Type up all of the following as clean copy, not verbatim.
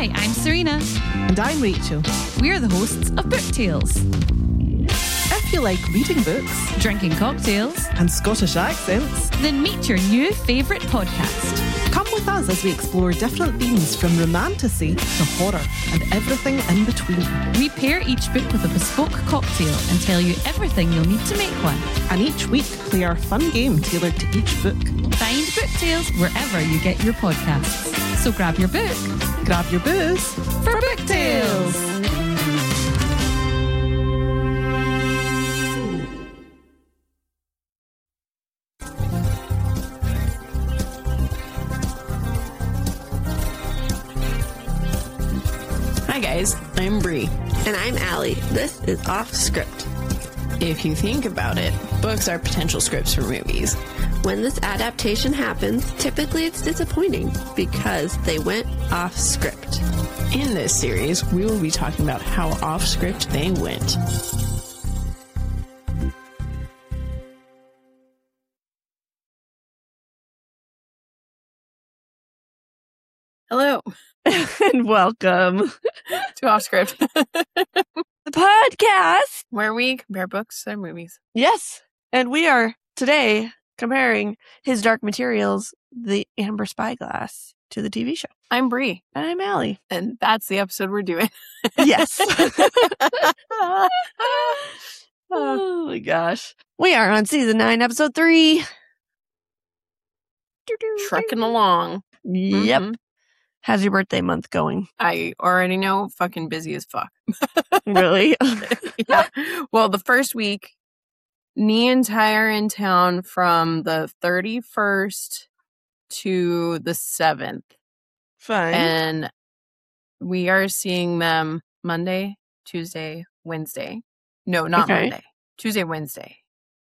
Hi, I'm Serena. And I'm Rachel. We're the hosts of Book Tales. If you like reading books, Drinking cocktails, and Scottish accents, then meet your new favourite podcast. come with us as we explore different themes from romantasy to horror and everything in between. We pair each book with a bespoke cocktail and tell you everything you'll need to make one. And each week, play our fun game tailored to each book. Find Book Tales wherever you get your podcasts. So grab your book Grab your booze for Book Tales. Hi guys, I'm Bree. And I'm Allie. This is Off Script. If you think about it, books are potential scripts for movies. When this adaptation happens, typically it's disappointing because they went off script. In this series, we will be talking about how off script they went. Hello, And welcome to Off Script, the podcast. where we compare books and movies. Yes. And we are today comparing His Dark Materials, The Amber Spyglass, to the TV show. I'm Bree, And I'm Allie. and that's the episode we're doing. Yes. Oh my gosh. We are on season 9, episode 3. Trekking along. Yep. Mhm. How's your birthday month going? I already know, fucking busy as fuck. Really? Yeah. Well, the first week, Nee and Ty are in town from the 31st to the 7th. Fine. And we are seeing them Monday, Tuesday, Wednesday. No, not Okay. Monday. Tuesday, Wednesday.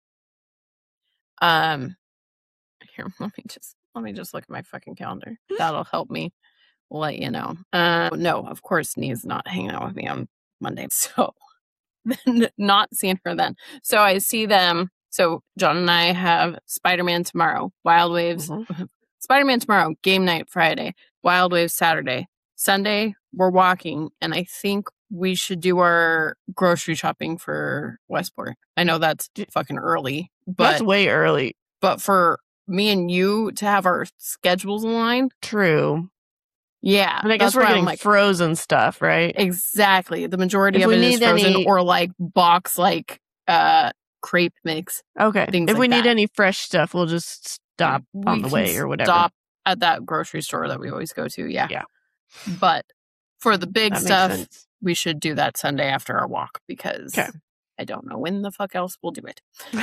Here, let me just look at my fucking calendar. That'll help me let you know. No, of course, Nee's not hanging out with me on Monday. So then not seeing her then. So I see them. So John and I have Spider-Man tomorrow, Wild Waves, Spider-Man tomorrow, game night Friday, Wild Waves Saturday. Sunday, we're walking, and I think we should do our grocery shopping for Westport. I know that's fucking early, That's but way early. for me and you to have our schedules aligned, True. yeah. And I guess that's we're why I'm getting like, frozen stuff, right? exactly. The majority If of we it is need frozen any- or like box, like crepe mix. Okay. Things If like we need that. any fresh stuff, we'll just stop on We the can way or whatever. Stop at that grocery store that we always go to. Yeah. Yeah. But for the big That makes stuff, sense. we should do that Sunday after our walk because 'Kay. I don't know when the fuck else we'll do it.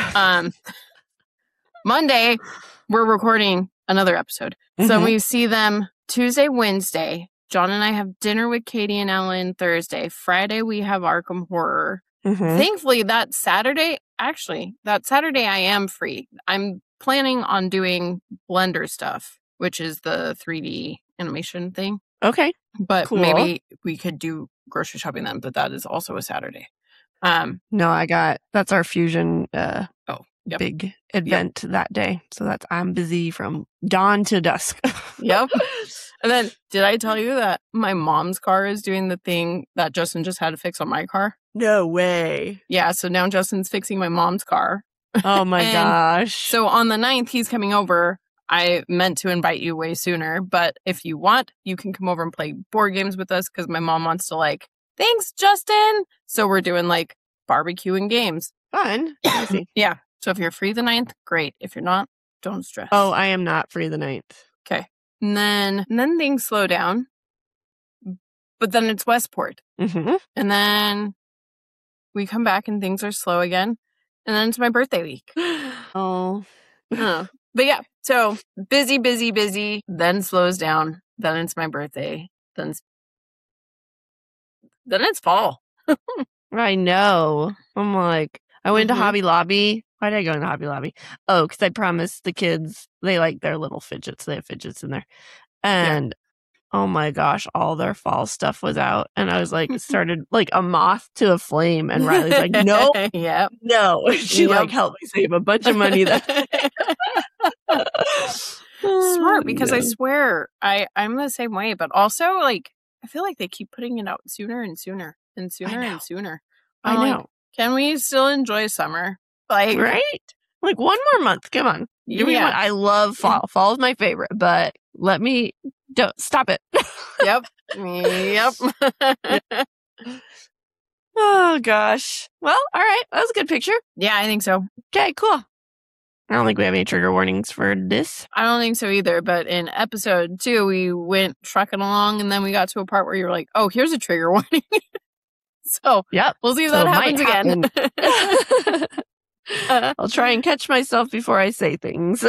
Monday, we're recording another episode. So Mhm. we see them Tuesday, Wednesday. John and I have dinner with Katie and Ellen Thursday. Friday, we have Arkham Horror. Mhm. Thankfully, that Saturday I am free. I'm planning on doing Blender stuff, which is the 3D animation thing. Okay. But Cool. maybe we could do grocery shopping then, but that is also a Saturday. No, that's our fusion Yep. big event that day. So I'm busy from dawn to dusk. Yep. And then, did I tell you that my mom's car is doing the thing that Justin just had to fix on my car? No way. Yeah, so now Justin's fixing my mom's car. Oh my And gosh. So on the 9th, he's coming over. I meant to invite you way sooner, but if you want, you can come over and play board games with us because my mom wants to thanks, Justin. So we're doing barbecue and games. Fun. Easy. Yeah. So if you're free the 9th, great. If you're not, don't stress. Oh, I am not free the 9th. Okay. And then things slow down. But then it's Westport. Mm-hmm. And then we come back and things are slow again. And then it's my birthday week. Oh. But yeah, so busy, then slows down. Then it's my birthday. Then it's fall. I know. I'm like, I went to Mhm. Hobby Lobby. Why did I go into Hobby Lobby? Oh, because I promised the kids, they like their little fidgets. They have fidgets in there. And oh my gosh, all their fall stuff was out. And I was started like a moth to a flame. And Riley's like, no, Yep. no. She Yep. helped me save a bunch of money. Smart, because I Yeah. swear I'm the same way. But also I feel like they keep putting it out sooner and sooner and sooner and sooner. I I'm know. like, can we still enjoy summer? Like, Right? Like one more month. Come on. Give me one. I love fall. Fall is my favorite, but don't stop it. Yep. Oh gosh. Well, all right. That was a good picture. Yeah, I think so. Okay, cool. I don't think we have any trigger warnings for this. I don't think so either. But in episode 2, we went trucking along, and then we got to a part where you're like, "Oh, here's a trigger warning." So yep, we'll see if that happens again. I'll try and catch myself before I say things.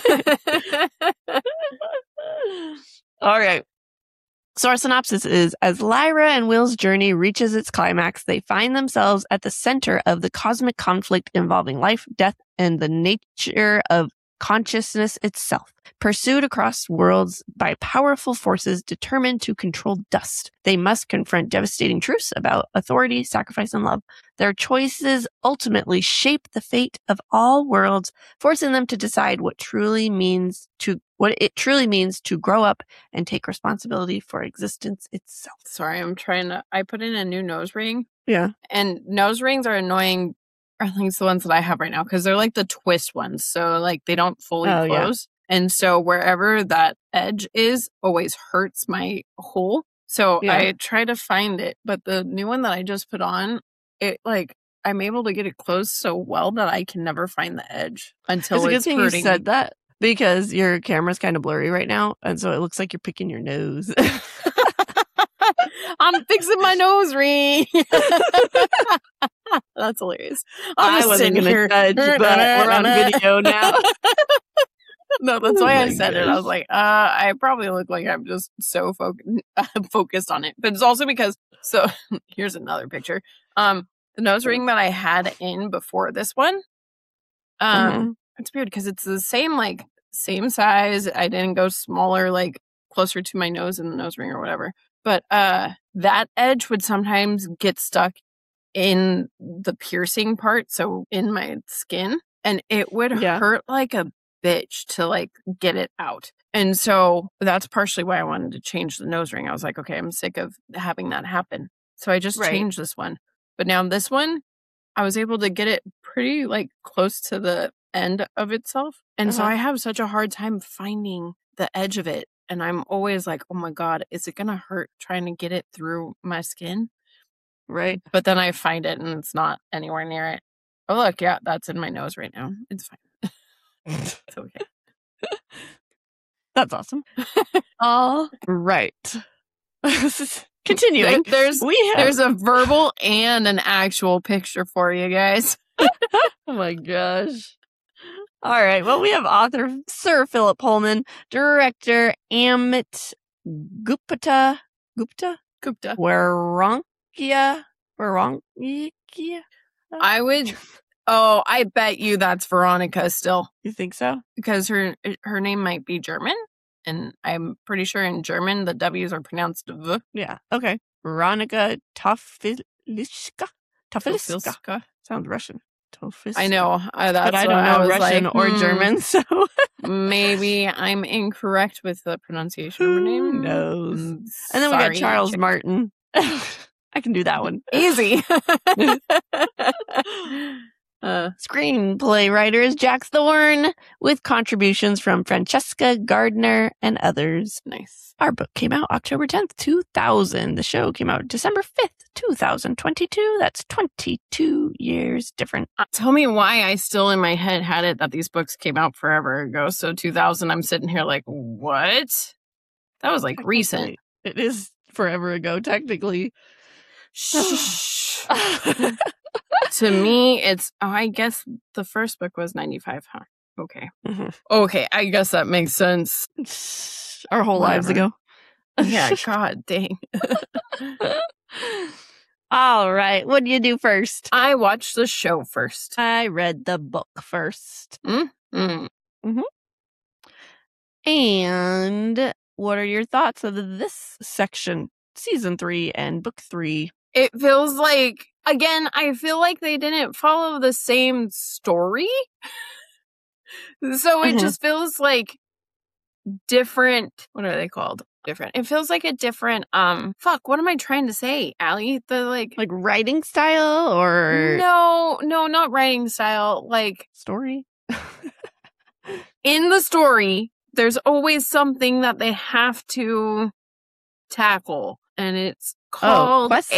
All right. So our synopsis is, as Lyra and Will's journey reaches its climax, they find themselves at the center of the cosmic conflict involving life, death, and the nature of consciousness itself. Pursued across worlds by powerful forces determined to control dust, they must confront devastating truths about authority, sacrifice, and love. Their choices ultimately shape the fate of all worlds, forcing them to decide what it truly means to grow up and take responsibility for existence itself. Sorry, I put in a new nose ring. Yeah. And nose rings are annoying, or at least the ones that I have right now, because they're like the twist ones. So like they don't fully close. Yeah. And so wherever that edge is always hurts my hole. So I try to find it. But the new one that I just put on, I'm able to get it closed so well that I can never find the edge until it's a good thing hurting. You said that, because your camera's kind of blurry right now, and so it looks like you're picking your nose. I'm fixing my nose ring. That's hilarious. I wasn't going to judge, but we're on video now. No, that's why I said it. I was like, I probably look like I'm just so focused on it. But it's also because, so here's another picture. The nose ring that I had in before this one, it's weird because it's the same size. I didn't go smaller, like closer to my nose in the nose ring or whatever. But that edge would sometimes get stuck in the piercing part, so in my skin, and it would hurt like a bitch to like get it out. And so that's partially why I wanted to change the nose ring. I was like, okay, I'm sick of having that happen. So I just changed this one. But now this one, I was able to get it pretty like close to the end of itself. And so I have such a hard time finding the edge of it. And I'm always like, oh my God, is it going to hurt trying to get it through my skin? Right. But then I find it and it's not anywhere near it. Oh, look, yeah, that's in my nose right now. It's fine. It's okay. That's awesome. All right. Continuing. There's a verbal and an actual picture for you guys. Oh my gosh. All right. Well, we have author Sir Philip Pullman, director Amit Gupta. Warankia. I bet you that's Veronica still. You think so? Because her name might be German, and I'm pretty sure in German the W's are pronounced V. Yeah. Okay. Veronica Tofiliska. Sounds Russian. Tofiliska. I know. That's but I don't know Russian or German, so maybe I'm incorrect with the pronunciation of her name. Who knows? And then we got Charles Martin. I can do that one. Easy. Screenplay writer is Jack Thorne, with contributions from Francesca Gardner and others. Nice. Our book came out October 10th, 2000. The show came out December 5th, 2022. That's 22 years different. Tell me why I still in my head had it that these books came out forever ago. So 2000, I'm sitting here like, what? That was like recent. It is forever ago, technically. Shh. To me, I guess the first book was 95, huh? Okay. Mm-hmm. Okay, I guess that makes sense. Our whole lives ago. Yeah, God dang. All right, what do you do first? I watched the show first. I read the book first. Mm-hmm. And what are your thoughts of this section, season 3 and book 3? It feels like, again, I feel like they didn't follow the same story. So it just feels like different, what are they called? different. It feels like a different, fuck, what am I trying to say, Allie? The like writing style or no, not writing style. Like story? in the story, there's always something that they have to tackle, and it's called quest?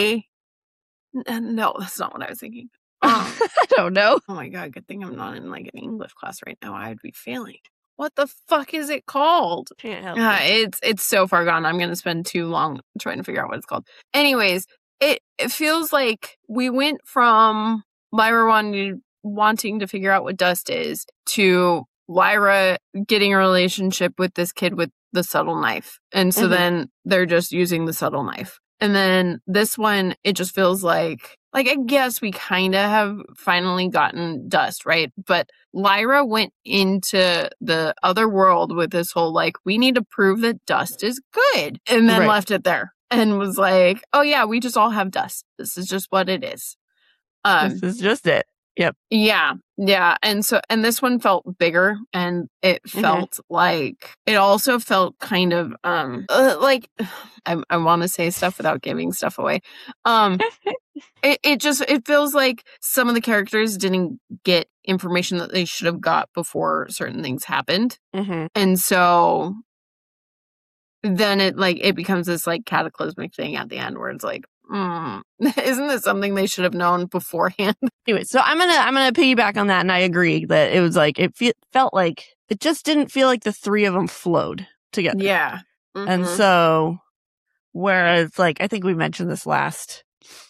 No, that's not what I was thinking. I don't know. Oh my god, good thing I'm not in like an English class right now. I'd be failing. What the fuck is it called? Can't help it. It's so far gone. I'm gonna spend too long trying to figure out what it's called. Anyways, it feels like we went from Lyra wanting to figure out what dust is to Lyra getting a relationship with this kid with the subtle knife. And so then they're just using the subtle knife. And then this one, it just feels like I guess we kind of have finally gotten dust, right? But Lyra went into the other world with this whole, like, we need to prove that dust is good. And then left it there and was like, oh yeah, we just all have dust. This is just what it is. This is just it. Yep. Yeah. And this one felt bigger, and it felt like, it also felt kind of, like, I want to say stuff without giving stuff away. It feels like some of the characters didn't get information that they should have got before certain things happened. And so then it becomes this like cataclysmic thing at the end where it's like, isn't this something they should have known beforehand? Anyway, so I'm gonna piggyback on that, and I agree that it was like felt like it just didn't feel like the three of them flowed together. Yeah, and so whereas like I think we mentioned this last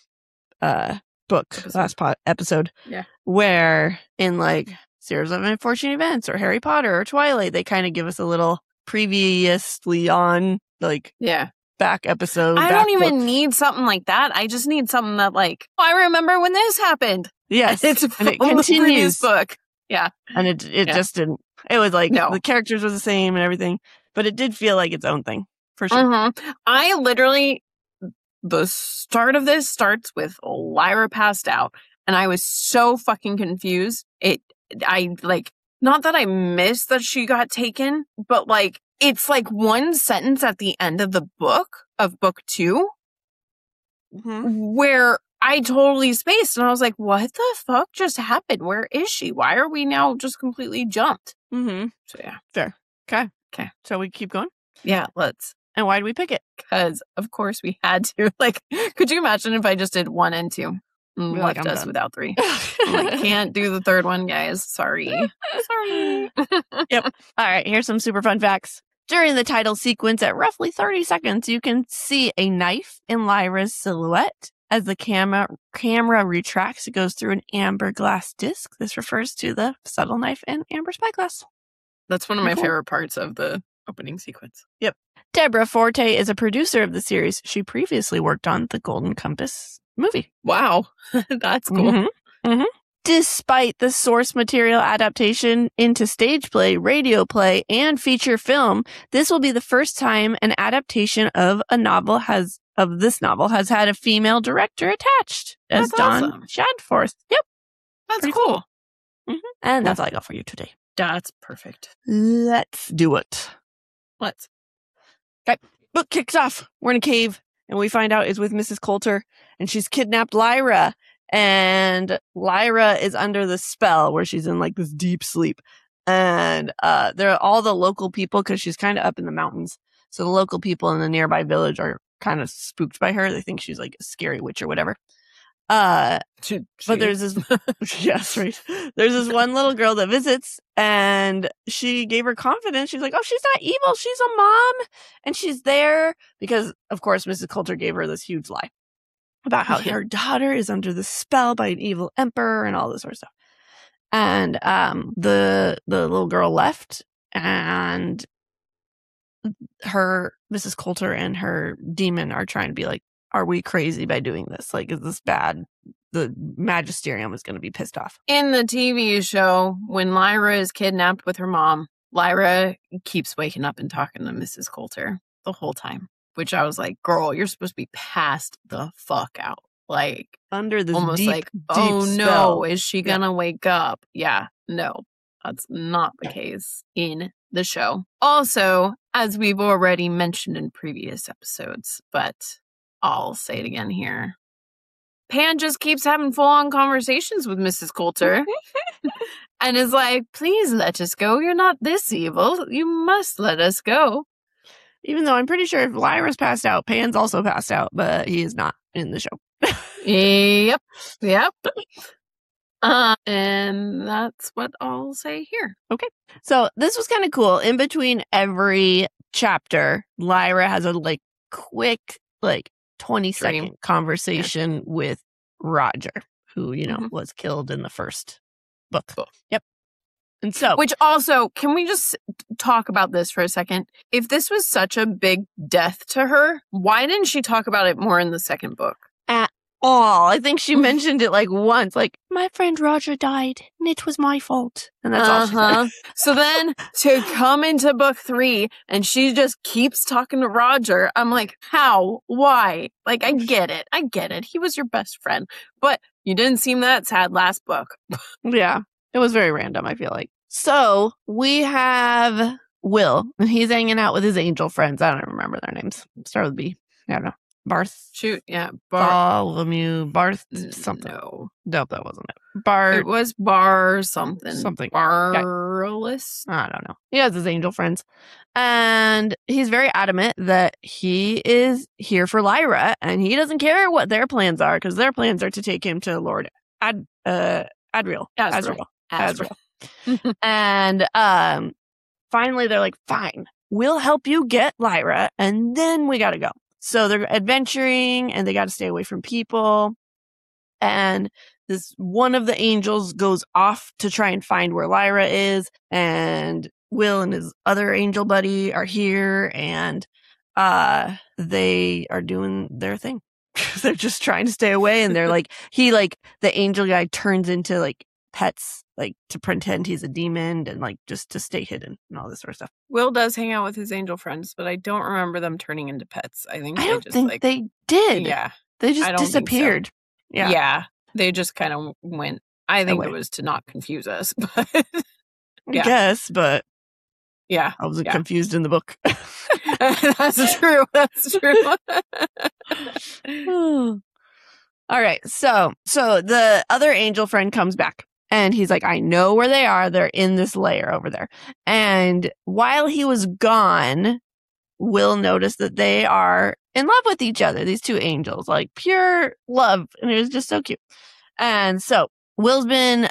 episode, where in like Series of Unfortunate Events or Harry Potter or Twilight, they kind of give us a little previously on like back episode. I don't even need something like that. I just need something that like, oh, I remember when this happened. Yes. And it continues. Book. Yeah. And it just didn't. It was like the characters were the same and everything, but it did feel like its own thing for sure. I literally, the start of this starts with Lyra passed out, and I was so fucking confused. Not that I missed that she got taken, but like, it's like one sentence at the end of the book, of book 2, where I totally spaced, and I was like, what the fuck just happened? Where is she? Why are we now just completely jumped? So yeah. Fair. Okay. So we keep going? Yeah, let's. And why did we pick it? Because, of course, we had to. Like, could you imagine if I just did 1 and 2? Left us without 3. I can't do the third one, guys. Sorry. Yep. All right, here's some super fun facts. During the title sequence at roughly 30 seconds, you can see a knife in Lyra's silhouette. As the camera retracts, it goes through an amber glass disc. This refers to the subtle knife and amber spyglass. That's one of my favorite parts of the opening sequence. Yep. Deborah Forte is a producer of the series. She previously worked on the Golden Compass movie. Wow. That's cool. Despite the source material adaptation into stage play, radio play, and feature film, this will be the first time an adaptation of this novel has had a female director attached as Dawn Shadforth. Yep. That's cool. And that's all I got for you today. That's perfect. Let's do it. Let's. Okay. Book kicks off. We're in a cave, and we find out it's with Mrs. Coulter, and she's kidnapped Lyra. And Lyra is under the spell where she's in like this deep sleep. And there are all the local people, because she's kind of up in the mountains. So the local people in the nearby village are kind of spooked by her. They think she's like a scary witch or whatever. But there's this, yes, right. There's this one little girl that visits, and she gave her confidence. She's like, oh, she's not evil. She's a mom. And she's there because, of course, Mrs. Coulter gave her this huge lie about how her daughter is under the spell by an evil emperor and all this sort of stuff. And the little girl left, and her Mrs. Coulter and her demon are trying to be like, are we crazy by doing this? Like, is this bad? The magisterium is going to be pissed off. In the TV show, when Lyra is kidnapped with her mom, Lyra keeps waking up and talking to Mrs. Coulter the whole time, which I was like, girl, you're supposed to be passed the fuck out. Like, under this almost deep, like, deep oh spell. no, is she going to wake up? Yeah, no, that's not the case in the show. Also, as we've already mentioned in previous episodes, but I'll say it again here. Pan just keeps having full-on conversations with Mrs. Coulter and is like, please let us go. You're not this evil. You must let us go. Even though I'm pretty sure if Lyra's passed out, Pan's also passed out, but he is not in the show. Yep. And that's what I'll say here. Okay. So this was kind of cool. In between every chapter, Lyra has a quick 20-second conversation with Roger, who, was killed in the first book. Cool. Yep. And so, which also, can we just talk about this for a second? If this was such a big death to her, why didn't she talk about it more in the second book? At all. I think she mentioned it once, my friend Roger died and it was my fault. And that's all she said. So then to come into book 3 and she just keeps talking to Roger, I'm like, how? Why? I get it. He was your best friend. But you didn't seem that sad last book. Yeah. It was very random, I feel like. So we have Will, and he's hanging out with his angel friends. I don't remember their names. Start with B. I don't know. Barth. Shoot, yeah. Bartholomew. Barth something. No. Nope, that wasn't it. Bart. It was Bar something. Something. Barless? I don't know. He has his angel friends. And he's very adamant that he is here for Lyra, and he doesn't care what their plans are, because their plans are to take him to Lord Adriel. And finally they're like, fine, we'll help you get Lyra, and then we gotta go. So they're adventuring, and they gotta stay away from people. And this one of the angels goes off to try and find where Lyra is, and Will and his other angel buddy are here, and they are doing their thing. They're just trying to stay away, and they're the angel guy turns into pets, to pretend he's a demon, and just to stay hidden and all this sort of stuff. Will does hang out with his angel friends, but I don't remember them turning into pets. I don't think they did. Yeah. They just disappeared. So. Yeah. Yeah. They just kind of went. I think it was to not confuse us, but I guess, but yeah. I wasn't confused in the book. That's true. All right. So the other angel friend comes back, and he's like, I know where they are. They're in this layer over there. And while he was gone, Will noticed that they are in love with each other. These two angels, pure love. And it was just so cute. And so Will's been,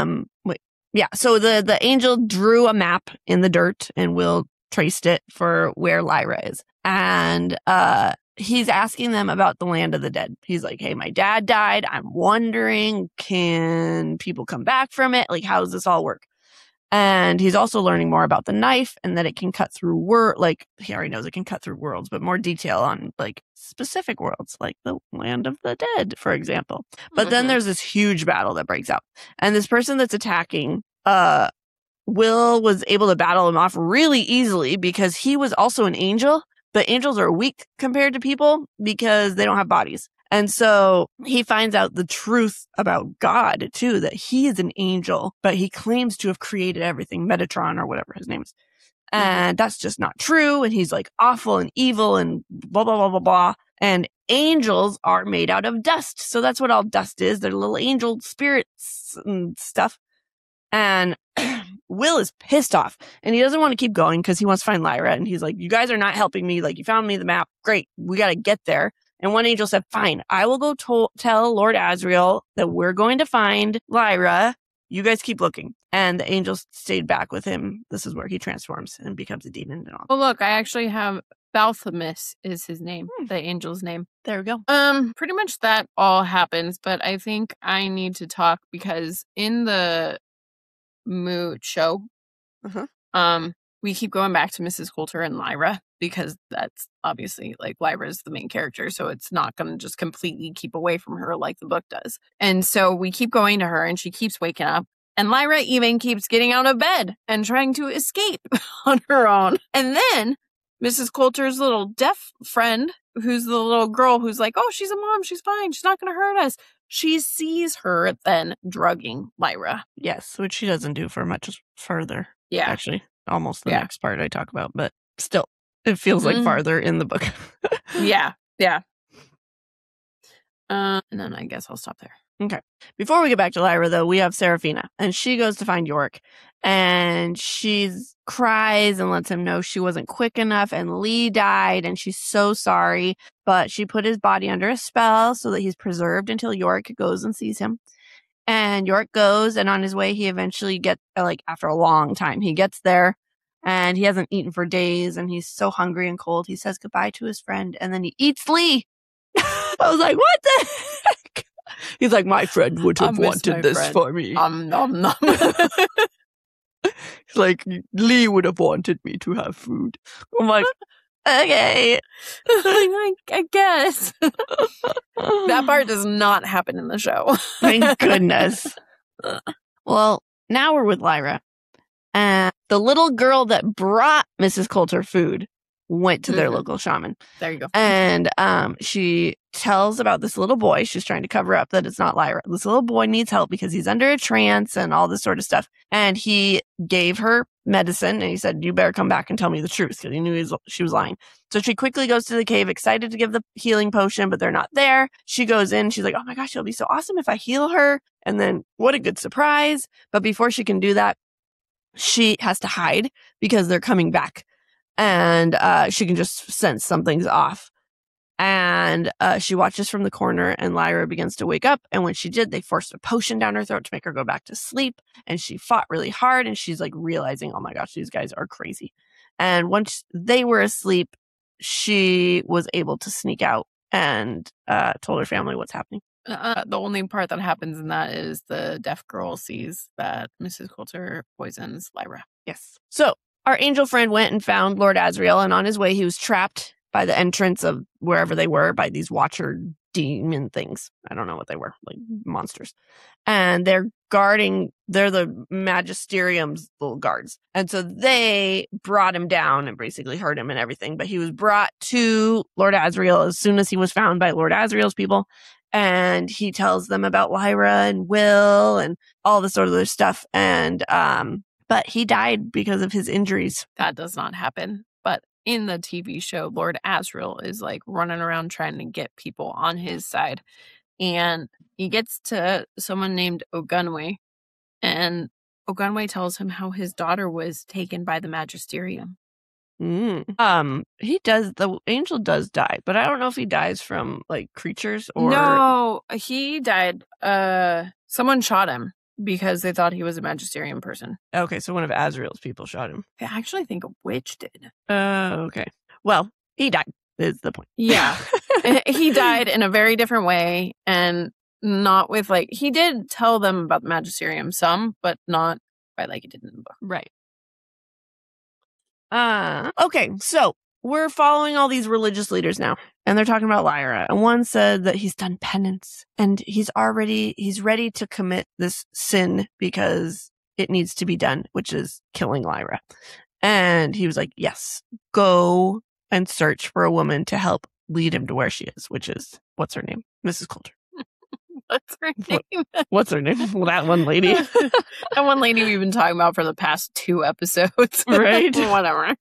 so the angel drew a map in the dirt, and Will traced it for where Lyra is. And, he's asking them about the land of the dead. He's like, hey, my dad died. I'm wondering, can people come back from it? How does this all work? And he's also learning more about the knife, and that it can cut through he already knows it can cut through worlds, but more detail on specific worlds, like the land of the dead, for example. But then there's this huge battle that breaks out, and this person that's attacking, Will was able to battle him off really easily because he was also an angel. But angels are weak compared to people because they don't have bodies. And so he finds out the truth about God, too, that he is an angel, but he claims to have created everything, Metatron or whatever his name is. And that's just not true. And he's awful and evil and blah, blah, blah, blah, blah. And angels are made out of dust. So that's what all dust is. They're little angel spirits and stuff. And Will is pissed off, and he doesn't want to keep going because he wants to find Lyra. And he's like, you guys are not helping me. You found me the map. Great. We got to get there. And one angel said, fine, I will go tell Lord Asriel that we're going to find Lyra. You guys keep looking. And the angels stayed back with him. This is where he transforms and becomes a demon and all. Well, look, I actually have Balthamus is his name, the angel's name. There we go. Pretty much that all happens, but I think I need to talk because in the show, we keep going back to Mrs. Coulter and Lyra because that's obviously Lyra's the main character, so it's not going to just completely keep away from her like the book does. And so we keep going to her, and she keeps waking up, and Lyra even keeps getting out of bed and trying to escape on her own. And then Mrs. Coulter's little deaf friend, who's the little girl who's like, oh, she's a mom, she's fine, she's not going to hurt us. She sees her then drugging Lyra. Yes, which she doesn't do for much further. Yeah. Actually. almost the Yeah. next part I talk about, but still, it feels like Mm. farther in the book. Yeah. And then I guess I'll stop there. Before we get back to Lyra, though, we have Seraphina, and she goes to find Yorick, and she cries and lets him know she wasn't quick enough, and Lee died, and she's so sorry, but she put his body under a spell so that he's preserved until Yorick goes and sees him. And Yorick goes, and on his way, he eventually gets, like, after a long time, he gets there, and he hasn't eaten for days, and he's so hungry and cold. He says goodbye to his friend, and then he eats Lee. I was like, what the heck? He's like, my friend would I have miss wanted my this friend. for me. Nom nom. He's like, Lee would have wanted me to have food. I'm like, okay. I guess. That part does not happen in the show. Thank goodness. Well, now we're with Lyra. And the little girl that brought Mrs. Coulter food went to their Mhm. local shaman. There you go. And she tells about this little boy. She's trying to cover up that it's not Lyra. This little boy needs help because he's under a trance and all this sort of stuff. And he gave her medicine and he said, you better come back and tell me the truth, because he knew she was lying. So she quickly goes to the cave, excited to give the healing potion, but they're not there. She goes in. She's like, oh my gosh, it'll be so awesome if I heal her. And then what a good surprise. But before she can do that, she has to hide because they're coming back. And she can just sense something's off. And she watches from the corner, and Lyra begins to wake up. And when she did, they forced a potion down her throat to make her go back to sleep. And she fought really hard, and she's like realizing, oh my gosh, these guys are crazy. And once they were asleep, she was able to sneak out and told her family what's happening. The only part that happens in that is the deaf girl sees that Mrs. Coulter poisons Lyra. Yes. So our angel friend went and found Lord Asriel, and on his way, he was trapped by the entrance of wherever they were by these watcher demon things. I don't know what they were, like monsters. And they're the magisterium's little guards. And so they brought him down and basically hurt him and everything. But he was brought to Lord Asriel as soon as he was found by Lord Asriel's people. And he tells them about Lyra and Will and all this sort of other stuff. And, but he died because of his injuries. That does not happen. But in the TV show, Lord Asriel is like running around trying to get people on his side. And he gets to someone named Ogunwe. And Ogunwe tells him how his daughter was taken by the magisterium. The angel does die, but I don't know if he dies from like creatures or. No, he died. Someone shot him because they thought he was a magisterium person. Okay, so one of Asriel's people shot him. I actually think a witch did. Okay. Well, he died, is the point. Yeah. He died in a very different way, and not with like, he did tell them about the magisterium some, but not quite like he did in the book. Right. Okay, so we're following all these religious leaders now, and they're talking about Lyra. And one said that he's done penance, and he's ready to commit this sin because it needs to be done, which is killing Lyra. And he was like, yes, go and search for a woman to help lead him to where she is, which is, what's her name? Mrs. Coulter. What's her name? What's her name? Well, that one lady. That one lady we've been talking about for the past 2 episodes. Right. Whatever.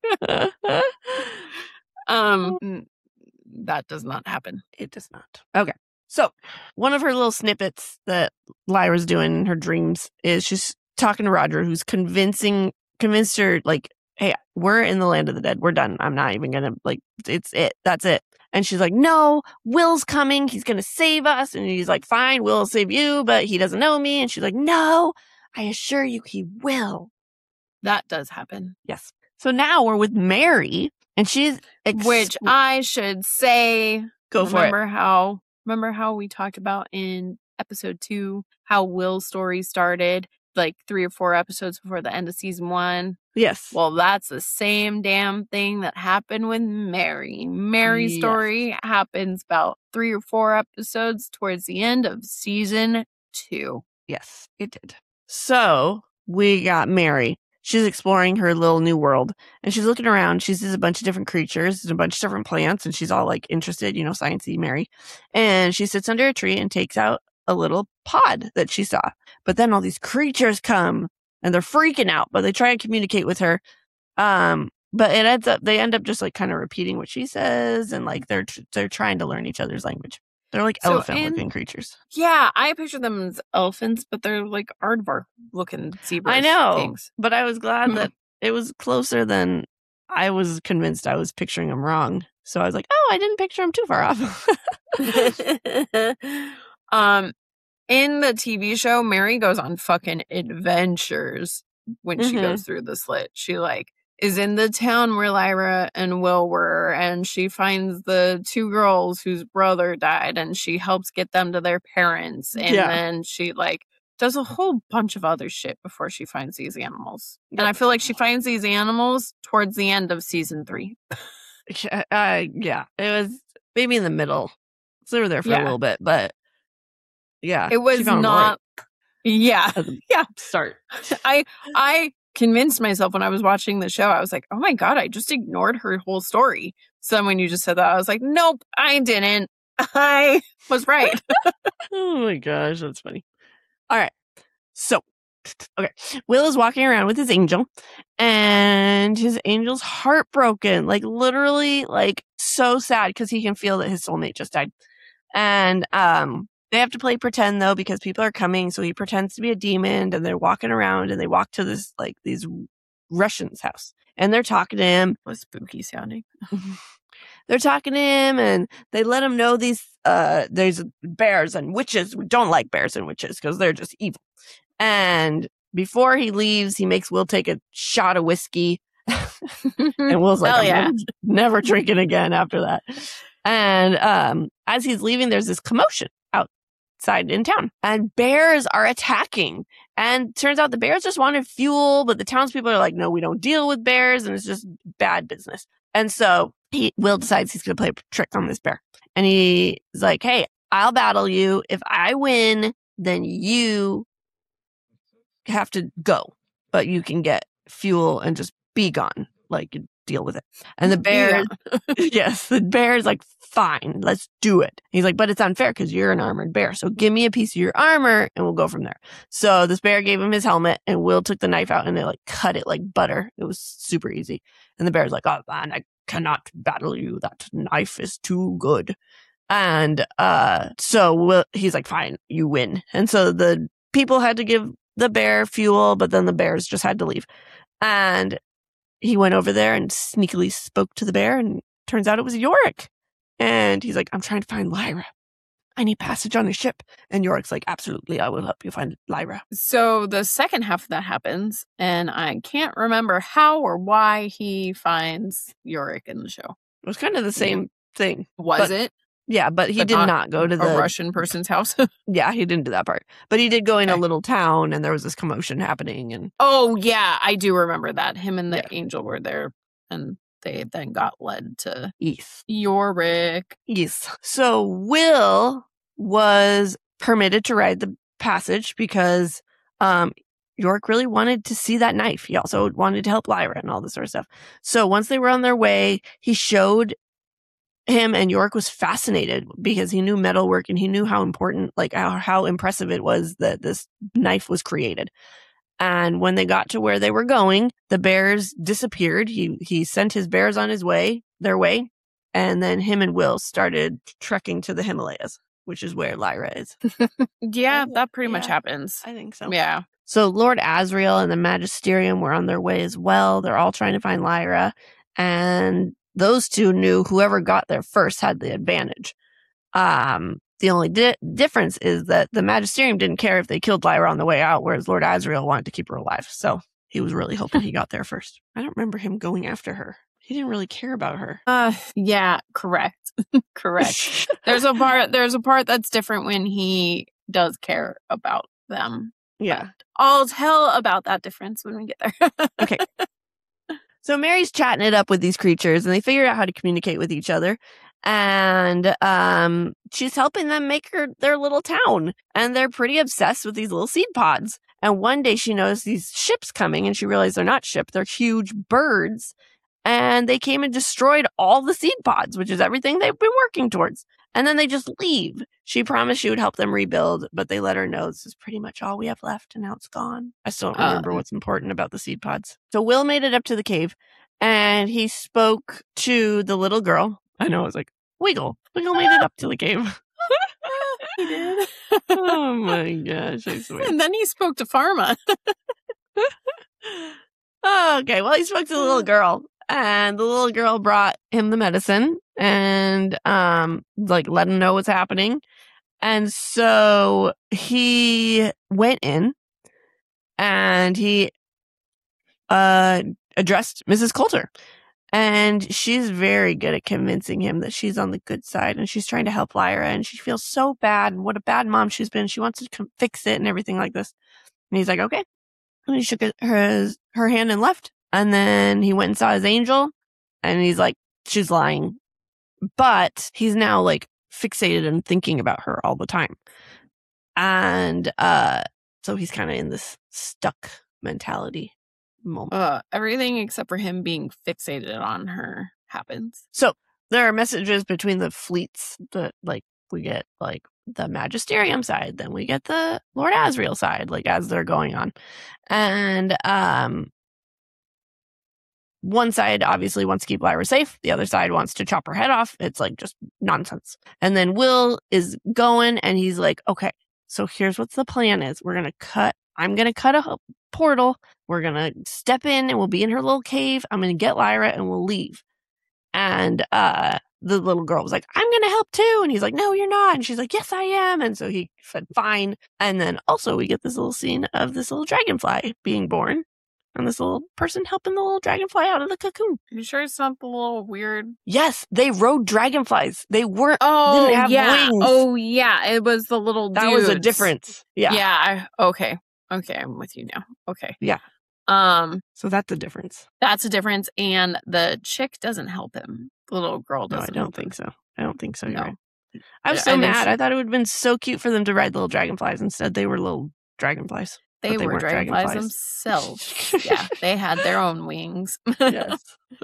That does not happen. It does not. Okay. So one of her little snippets that Lyra's doing in her dreams is she's talking to Roger, who's convinced her, like, hey, we're in the land of the dead. We're done. I'm not even going to, like, it's it. That's it. And she's like, no, Will's coming. He's going to save us. And he's like, fine, Will will save you, but he doesn't know me. And she's like, no, I assure you he will. That does happen. Yes. So now we're with Mary, and she's... Which I should say... Go for it. Remember how we talked about in episode 2, how Will's story started like 3 or 4 episodes before the end of season 1? Yes. Well, that's the same damn thing that happened with Mary. Mary's story happens about 3 or 4 episodes towards the end of season 2. Yes, it did. So we got Mary. She's exploring her little new world, and she's looking around. She sees a bunch of different creatures and a bunch of different plants, and she's all like interested, sciencey Mary. And she sits under a tree and takes out a little pod that she saw. But then all these creatures come, and they're freaking out, but they try to communicate with her. But they end up just like kind of repeating what she says, and like they're trying to learn each other's language. They're like elephant-looking creatures. Yeah, I picture them as elephants, but they're like aardvark-looking zebras. I know, things. But I was glad that it was closer than I was convinced I was picturing them wrong. So I was like, oh, I didn't picture them too far off. In the TV show, Mary goes on fucking adventures when she goes through the slit. She like is in the town where Lyra and Will were, and she finds the 2 girls whose brother died, and she helps get them to their parents. And then she like does a whole bunch of other shit before she finds these animals. Yep. And I feel like she finds these animals towards the end of season 3. Yeah, it was maybe in the middle. So they were there for a little bit, but yeah, it was not. Yeah, Start. I convinced myself when I was watching the show, I was like, oh my God, I just ignored her whole story. So then when you just said that, I was like, nope, I didn't. I was right. Oh my gosh, that's funny. All right. So, okay. Will is walking around with his angel, and his angel's heartbroken. Like, literally, like, so sad because he can feel that his soulmate just died. And, they have to play pretend, though, because people are coming. So he pretends to be a demon, and they're walking around, and they walk to this, like, these Russians' house. And they're talking to him. What's spooky sounding? They're talking to him, and they let him know there's bears and witches. We don't like bears and witches because they're just evil. And before he leaves, he makes Will take a shot of whiskey. And Will's like, I'm never drinking again after that. And as he's leaving, there's this commotion outside in town, and bears are attacking. And turns out the bears just wanted fuel, but the townspeople are like, no, we don't deal with bears, and it's just bad business. And so Will decides he's going to play a trick on this bear. And he's like, hey, I'll battle you. If I win, then you have to go, but you can get fuel and just be gone. Like, deal with it. And the bear, the bear is like, fine, let's do it. He's like, but it's unfair because you're an armored bear. So give me a piece of your armor and we'll go from there. So this bear gave him his helmet, and Will took the knife out and they like cut it like butter. It was super easy. And the bear's like, oh man, I cannot battle you. That knife is too good. And so he's like, fine, you win. And so the people had to give the bear fuel, but then the bears just had to leave. And he went over there and sneakily spoke to the bear, and turns out it was Yorick. And he's like, I'm trying to find Lyra. I need passage on a ship. And Yorick's like, absolutely, I will help you find Lyra. So the second half of that happens, and I can't remember how or why he finds Yorick in the show. It was kind of the same thing. Was it? Yeah, but he did not go to the Russian person's house. Yeah, he didn't do that part. But he did go in a little town, and there was this commotion happening. And oh, yeah, I do remember that. Him and the angel were there, and they then got led to Yorick. Yes. So Will was permitted to ride the passage because Yorick really wanted to see that knife. He also wanted to help Lyra and all this sort of stuff. So once they were on their way, he showed him, and Yorick was fascinated because he knew metalwork, and he knew how important, like how impressive it was that this knife was created. And when they got to where they were going, the bears disappeared. He sent his bears on their way. And then him and Will started trekking to the Himalayas, which is where Lyra is. Yeah, that pretty much happens. I think so. Yeah. So Lord Asriel and the Magisterium were on their way as well. They're all trying to find Lyra. And those two knew whoever got there first had the advantage. The only difference is that the Magisterium didn't care if they killed Lyra on the way out, whereas Lord Asriel wanted to keep her alive. So he was really hoping he got there first. I don't remember him going after her. He didn't really care about her. Yeah, correct. Correct. There's a part that's different when he does care about them. Yeah. But I'll tell about that difference when we get there. Okay. So Mary's chatting it up with these creatures, and they figure out how to communicate with each other. And she's helping them make their little town. And they're pretty obsessed with these little seed pods. And one day she noticed these ships coming, and she realized they're not ships. They're huge birds. and they came and destroyed all the seed pods, which is everything they've been working towards. And then they just leave. She promised she would help them rebuild, but they let her know this is pretty much all we have left, and now it's gone. I still don't remember what's important about the seed pods. So Will made it up to the cave, and he spoke to the little girl. I know, I was like, Wiggle. Wiggle made it up to the cave. He did. Oh my gosh, I swear. And then he spoke to Pharma. Okay, well, he spoke to the little girl, and the little girl brought him the medicine and let him know what's happening. And so he went in and he addressed Mrs. Coulter. And she's very good at convincing him that she's on the good side and she's trying to help Lyra, and she feels so bad and what a bad mom she's been. She wants to fix it and everything like this. And he's like, okay. And he shook her hand and left. And then he went and saw his angel, and he's like, she's lying. But he's now like fixated and thinking about her all the time. And so he's kind of in this stuck mentality moment. Everything except for him being fixated on her happens. So there are messages between the fleets that we get the Magisterium side, then we get the Lord Asriel side, as they're going on. And one side obviously wants to keep Lyra safe. The other side wants to chop her head off. It's just nonsense. And then Will is going, and he's like, okay, so here's what the plan is. I'm going to cut a portal. We're going to step in and we'll be in her little cave. I'm going to get Lyra and we'll leave. And the little girl was like, I'm going to help too. And he's like, no, you're not. And she's like, yes, I am. And so he said, fine. And then also we get this little scene of this little dragonfly being born and this little person helping the little dragonfly out of the cocoon. Are you sure it's not the little weird? Yes, they rode dragonflies. They didn't have wings. Oh, yeah. It was the little That was a difference. Yeah. Yeah. Okay, I'm with you now. Okay. Yeah. So that's a difference. That's a difference. And the chick doesn't help him. The little girl doesn't. No, I don't think so. You're No. right. I was so mad. I thought it would have been so cute for them to ride little dragonflies. Instead, they were little dragonflies. They were weren't dragonflies themselves. Yeah, they had their own wings. Yes.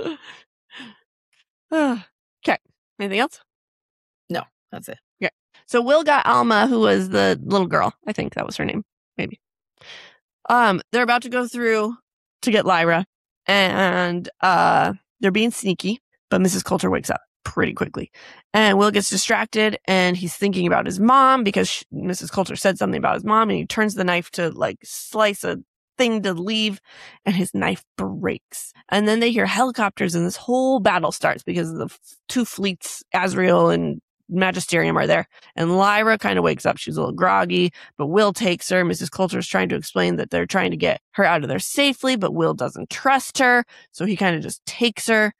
Okay. Anything else? No, that's it. Okay. So Will got Alma, who was the little girl. I think that was her name. Maybe. They're about to go through to get Lyra, and they're being sneaky, but Mrs. Coulter wakes up pretty quickly, and Will gets distracted, and he's thinking about his mom because Mrs. Coulter said something about his mom, and he turns the knife to slice a thing to leave, and his knife breaks. And then they hear helicopters, and this whole battle starts because the two fleets, Asriel and Magisterium, are there. And Lyra kind of wakes up. She's a little groggy, but Will takes her. Mrs. Coulter is trying to explain that they're trying to get her out of there safely, but Will doesn't trust her. So he kind of just takes her,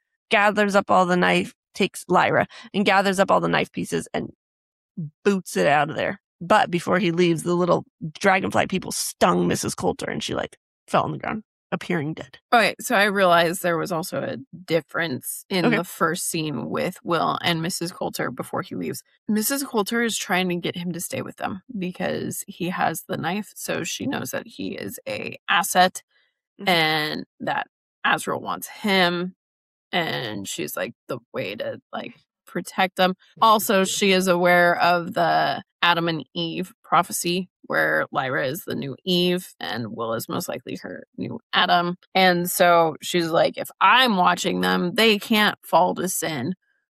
takes Lyra and gathers up all the knife pieces and boots it out of there. But before he leaves, the little dragonfly people stung Mrs. Coulter, and she fell on the ground, appearing dead. Okay, so I realized there was also a difference in the first scene with Will and Mrs. Coulter before he leaves. Mrs. Coulter is trying to get him to stay with them because he has the knife, so she knows that he is a asset and that Asriel wants him, and she's the way to protect them. Also, she is aware of the Adam and Eve prophecy where Lyra is the new Eve and Will is most likely her new Adam. And so she's like, if I'm watching them, they can't fall to sin.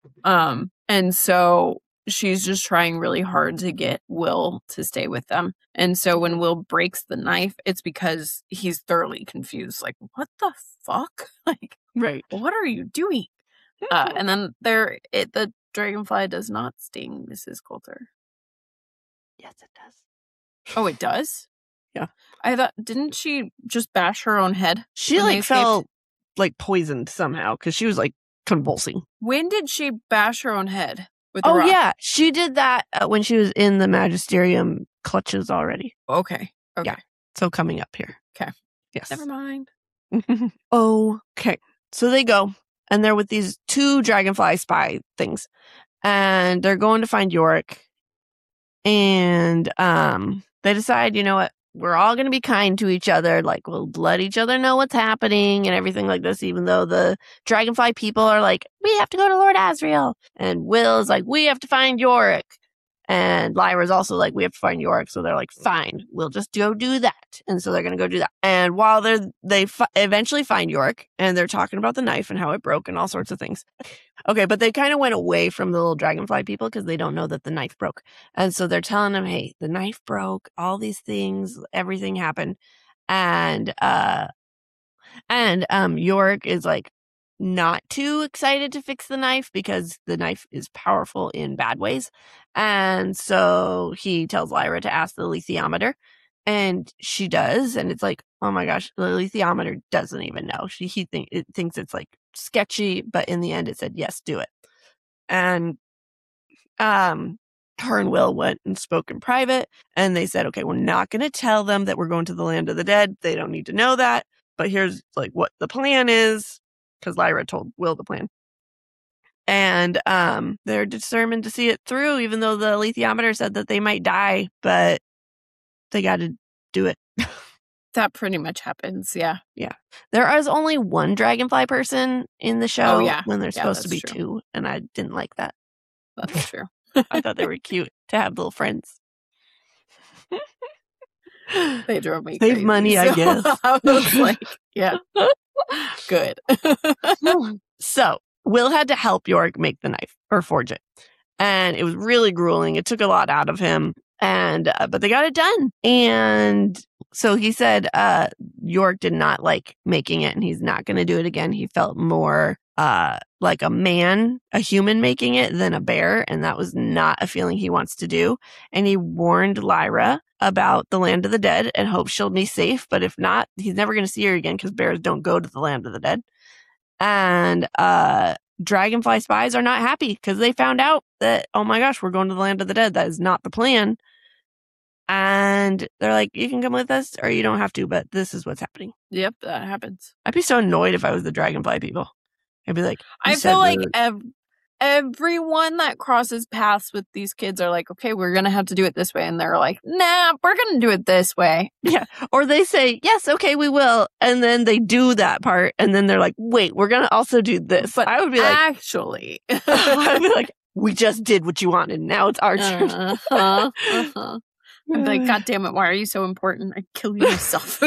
And so she's just trying really hard to get Will to stay with them. And so when Will breaks the knife, it's because he's thoroughly confused. What the fuck? Right. What are you doing? And then the dragonfly does not sting Mrs. Coulter. Yes, it does. Oh, it does? Yeah. I thought, didn't she just bash her own head? She fell poisoned somehow because she was convulsing. When did she bash her own head? With the rock? Yeah. She did that when she was in the Magisterium clutches already. Okay. Yeah. So coming up here. Okay. Yes. Never mind. Okay. So they go, and they're with these two dragonfly spy things, and they're going to find Yorick. And they decide, you know what? we're all going to be kind to each other. Like, we'll let each other know what's happening and everything like this, even though the Dragonfly people are like, we have to go to Lord Asriel. And Will is like, we have to find Yorick. And Lyra's also like, we have to find Yorick. So they're like, fine, we'll just go do that. And so they're going to go do that. And while they eventually find Yorick, and they're talking about the knife and how it broke and all sorts of things. Okay, but they kind of went away from the little Dragonfly people because they don't know that the knife broke. And so they're telling them, hey, the knife broke, all these things, everything happened. And Yorick is like not too excited to fix the knife because the knife is powerful in bad ways. And so he tells Lyra to ask the lithiometer, and she does. And it's like, oh my gosh, the lithiometer doesn't even know. He thinks it's like sketchy, but in the end it said, yes, do it. And her and Will went and spoke in private, and they said, okay, we're not going to tell them that we're going to the land of the dead. They don't need to know that. But here's like what the plan is, because Lyra told Will the plan. And they're determined to see it through, even though the lithiometer said that they might die, but they got to do it. That pretty much happens, yeah. Yeah. There is only one Dragonfly person in the show when there's supposed to be true. 2, and I didn't like that. That's true. I thought they were cute to have little friends. They drove me Save crazy, money, I guess. I was like, yeah, good. So Will had to help Yorick make the knife or forge it, and it was really grueling. It took a lot out of him, and but they got it done. And so he said Yorick did not like making it, and he's not going to do it again. He felt more like a human making it than a bear, and that was not a feeling he wants to do. And he warned Lyra about the land of the dead and hopes she'll be safe, but if not, he's never going to see her again because bears don't go to the land of the dead. And Dragonfly spies are not happy because they found out that, oh my gosh, we're going to the land of the dead. That is not the plan. And they're like, you can come with us or you don't have to, but this is what's happening. Yep, that happens. I'd be so annoyed if I was the Dragonfly people. I'd be like, I feel like everyone that crosses paths with these kids are like, okay, we're going to have to do it this way. And they're like, nah, we're going to do it this way. Yeah. Or they say, yes, okay, we will. And then they do that part. And then they're like, wait, we're going to also do this. But I would be like, actually, I'd be like, we just did what you wanted. Now it's our turn. I'd be like, God damn it, why are you so important? I'd kill you myself.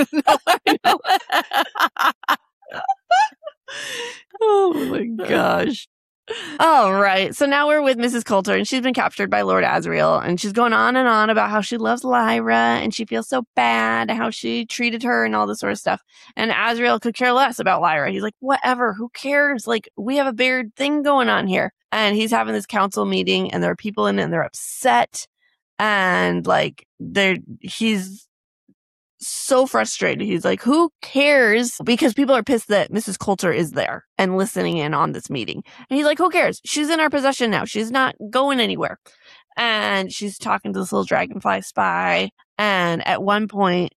Oh my gosh. All right. So now we're with Mrs. Coulter, and she's been captured by Lord Asriel, and she's going on and on about how she loves Lyra and she feels so bad, how she treated her and all this sort of stuff. And Asriel could care less about Lyra. He's like, whatever, who cares? Like, we have a bigger thing going on here. And he's having this council meeting, and there are people in it, and they're upset. And like, he's so frustrated. He's like, who cares? Because people are pissed that Mrs. Coulter is there and listening in on this meeting. And he's like, who cares? She's in our possession now. She's not going anywhere. And she's talking to this little Dragonfly spy. And at one point,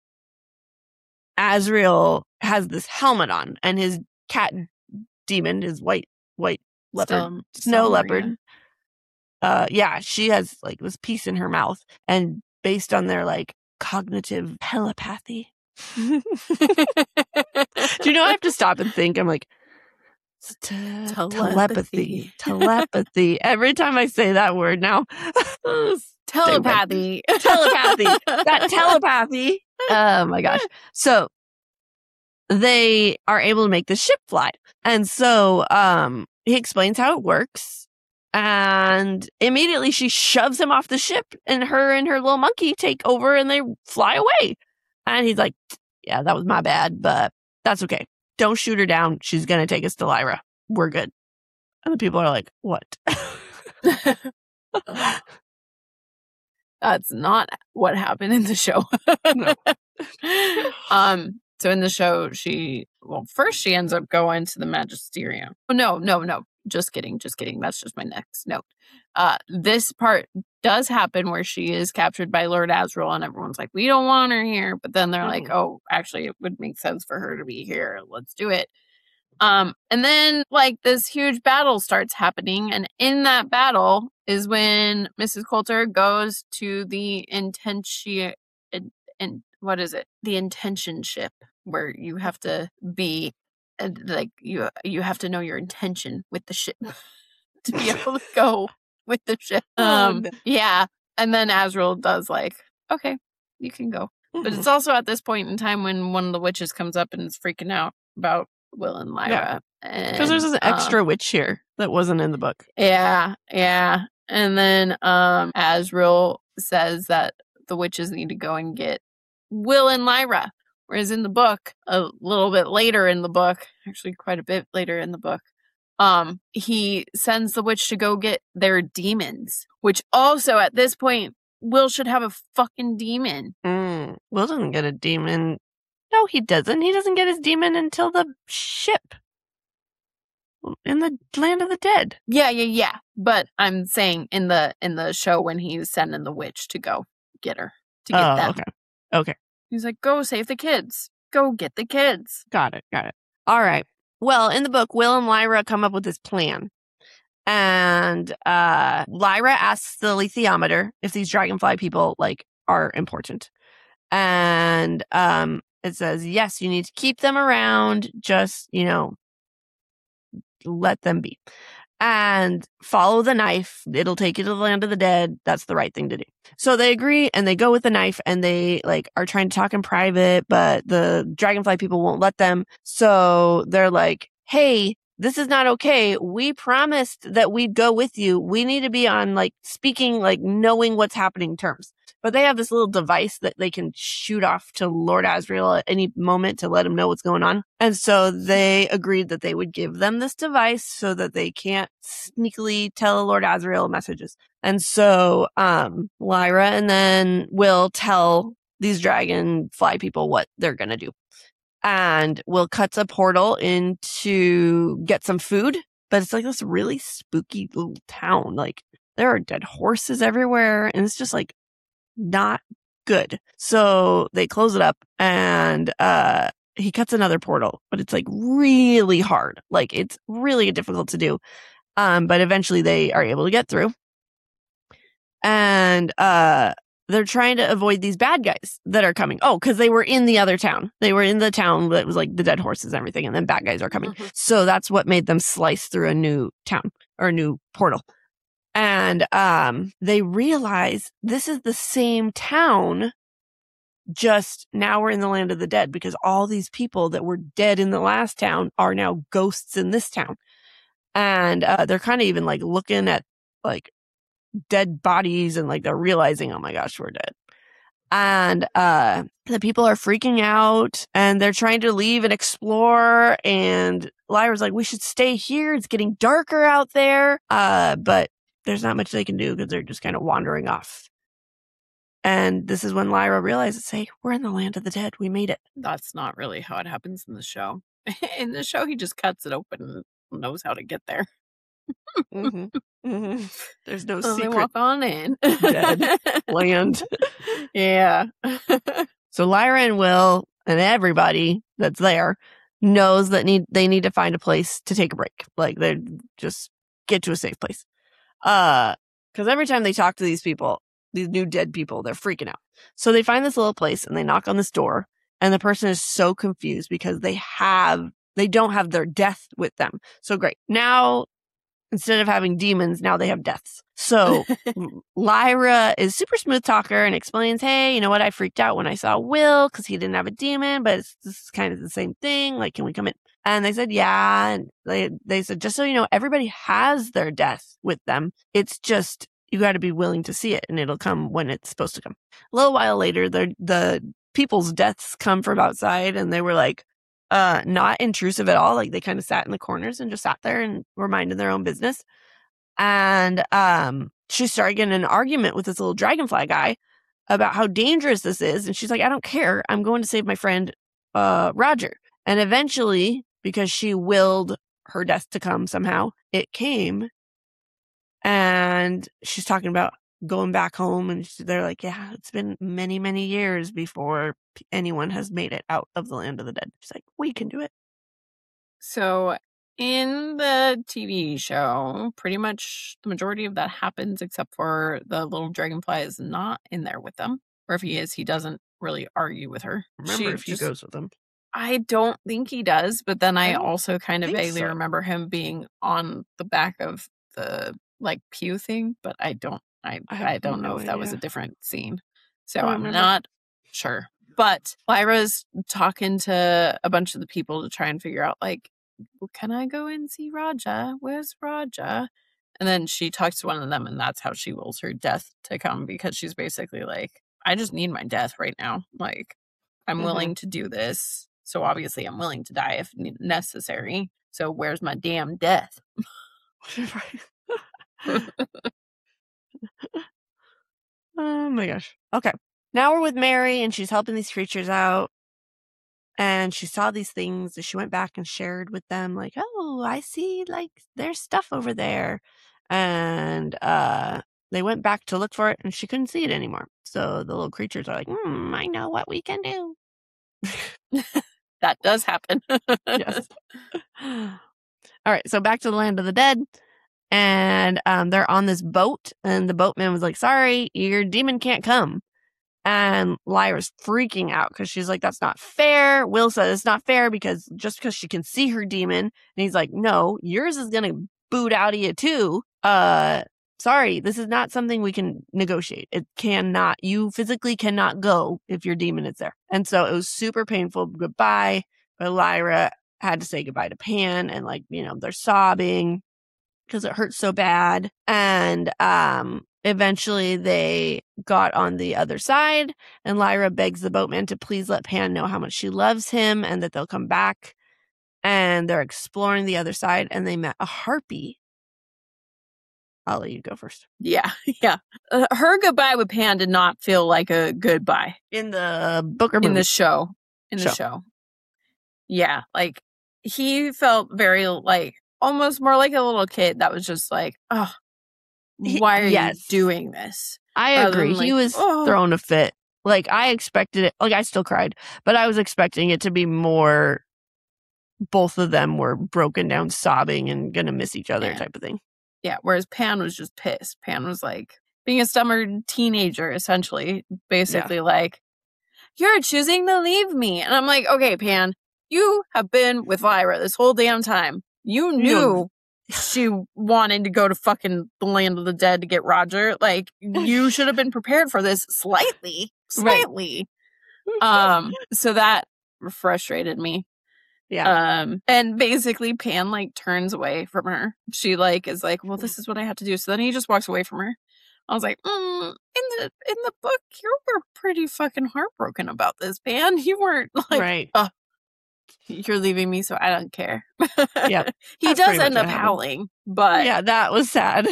Asriel has this helmet on, and his cat demon, his white leopard, snow leopard. Yeah, she has like this piece in her mouth, and based on their like cognitive telepathy. Do you know I have to stop and think? I'm like, telepathy. Every time I say that word now. Telepathy. That telepathy. Oh my gosh. So they are able to make the ship fly. And so he explains how it works. And immediately she shoves him off the ship, and her little monkey take over, and they fly away. And he's like, yeah, that was my bad, but that's okay. Don't shoot her down. She's going to take us to Lyra. We're good. And the people are like, what? That's not what happened in the show. No. So in the show, first she ends up going to the Magisterium. Oh, no. Just kidding. That's just my next note. This part does happen where she is captured by Lord Asriel, and everyone's like, we don't want her here. But then they're like, oh, actually, it would make sense for her to be here. Let's do it. And then like this huge battle starts happening. And in that battle is when Mrs. Coulter goes to the what is it? The intention ship, where you have to be like you have to know your intention with the ship to be able to go with the ship. No. Yeah. And then Azrael does like, okay, you can go. But it's also at this point in time when one of the witches comes up and is freaking out about Will and Lyra. Because there's an extra witch here that wasn't in the book. Yeah. And then Azrael says that the witches need to go and get Will and Lyra. Whereas in the book, a little bit later in the book, actually quite a bit later in the book, he sends the witch to go get their demons, which also at this point, Will should have a fucking demon. Will doesn't get a demon. No, he doesn't. He doesn't get his demon until the ship in the land of the dead. Yeah. But I'm saying in the show when he's sending the witch to go get her, to get them. Okay. He's like, go save the kids. Go get the kids. Got it. All right. Well, in the book, Will and Lyra come up with this plan. And Lyra asks the Alethiometer if these dragonfly people like are important. And it says, yes, you need to keep them around. Just, let them be. And follow the knife. It'll take you to the land of the dead. That's the right thing to do. So they agree and they go with the knife and they like are trying to talk in private, but the dragonfly people won't let them. So they're like, hey, this is not okay. We promised that we'd go with you. We need to be on like speaking, like knowing what's happening terms. But they have this little device that they can shoot off to Lord Asriel at any moment to let him know what's going on. And so they agreed that they would give them this device so that they can't sneakily tell Lord Asriel messages. And so Lyra and then Will tell these dragonfly people what they're going to do. And Will cuts a portal in to get some food. But it's like this really spooky little town. Like there are dead horses everywhere. And it's just like not good. So they close it up and he cuts another portal, but it's like really hard. Like it's really difficult to do. But eventually they are able to get through. And they're trying to avoid these bad guys that are coming. Oh, because they were in the other town. They were in the town that was like the dead horses and everything, and then bad guys are coming. Mm-hmm. So that's what made them slice through a new town or a new portal. And they realize this is the same town, just now we're in the land of the dead because all these people that were dead in the last town are now ghosts in this town. And they're kind of even like looking at like dead bodies and like they're realizing, oh my gosh, we're dead. And the people are freaking out and they're trying to leave and explore. And Lyra's like, we should stay here. It's getting darker out there. But there's not much they can do because they're just kind of wandering off. And this is when Lyra realizes, hey, we're in the land of the dead. We made it. That's not really how it happens in the show. In the show, he just cuts it open and knows how to get there. Mm-hmm. Mm-hmm. There's no secret. They walk on in. Dead land. Yeah. So Lyra and Will and everybody that's there knows that they need to find a place to take a break. Like they just get to a safe place. Because every time they talk to these people, these new dead people, they're freaking out. So they find this little place and they knock on this door and the person is so confused because they don't have their death with them. So great. Now, instead of having demons, now they have deaths. So Lyra is super smooth talker and explains, hey, you know what? I freaked out when I saw Will because he didn't have a demon, but this is kind of the same thing. Like, can we come in? And they said, yeah. And they said, just so you know, everybody has their death with them. It's just, you got to be willing to see it and it'll come when it's supposed to come. A little while later, the people's deaths come from outside and they were like, not intrusive at all. Like they kind of sat in the corners and just sat there and were minding their own business. And she started getting an argument with this little dragonfly guy about how dangerous this is. And she's like, I don't care. I'm going to save my friend Roger. And eventually, because she willed her death to come somehow, it came. And she's talking about going back home. And they're like, yeah, it's been many, many years before anyone has made it out of the land of the dead. She's like, we can do it. So in the TV show, pretty much the majority of that happens except for the little dragonfly is not in there with them. Or if he is, he doesn't really argue with her. Remember if he goes with them. I don't think he does, but then I don't also kind of think vaguely so. remember him being on the back of the like pew thing, but I don't know if that was a different scene. So Don't I'm remember. not sure. But Lyra's talking to a bunch of the people to try and figure out, like, well, can I go and see Raja? Where's Raja? And then she talks to one of them, and that's how she wills her death to come, because she's basically like, I just need my death right now. Like, I'm willing to do this. So obviously I'm willing to die if necessary. So where's my damn death? Oh my gosh. Okay. Now we're with Mary, and she's helping these creatures out. And she saw these things, and she went back and shared with them, like, oh, I see, like, there's stuff over there. And they went back to look for it, and she couldn't see it anymore. So the little creatures are like, I know what we can do. That does happen. Yes. All right, so back to the land of the dead. And they're on this boat, and the boatman was like, sorry, your demon can't come. And Lyra's freaking out because she's like, that's not fair. Will says it's not fair because just because she can see her demon. And he's like, no, yours is going to boot out of you too. Sorry, this is not something we can negotiate. It cannot, you physically cannot go if your demon is there. And so it was super painful goodbye. But Lyra had to say goodbye to Pan, and like, they're sobbing because it hurts so bad. And eventually they got on the other side, and Lyra begs the boatman to please let Pan know how much she loves him and that they'll come back. And they're exploring the other side, and they met a harpy. I'll let you go first. Yeah. Her goodbye with Pan did not feel like a goodbye. In the book or movie? In the show. Yeah, like, he felt very, like, almost more like a little kid that was just like, oh, why are you doing this? I agree. He was throwing a fit. Like, I expected it. Like, I still cried, but I was expecting it to be more, both of them were broken down, sobbing, and gonna miss each other type of thing. Yeah, whereas Pan was just pissed. Pan was like, being a stubborn teenager, essentially, basically like, you're choosing to leave me. And I'm like, okay, Pan, you have been with Lyra this whole damn time. You knew she wanted to go to fucking the land of the dead to get Roger. Like, you should have been prepared for this slightly. So that frustrated me. Yeah. And basically Pan like turns away from her. She like is like, well, this is what I have to do. So then he just walks away from her. I was like, in the book, you were pretty fucking heartbroken about this, Pan. You weren't like, you're leaving me, so I don't care. Yeah. He does end up howling, but yeah, that was sad.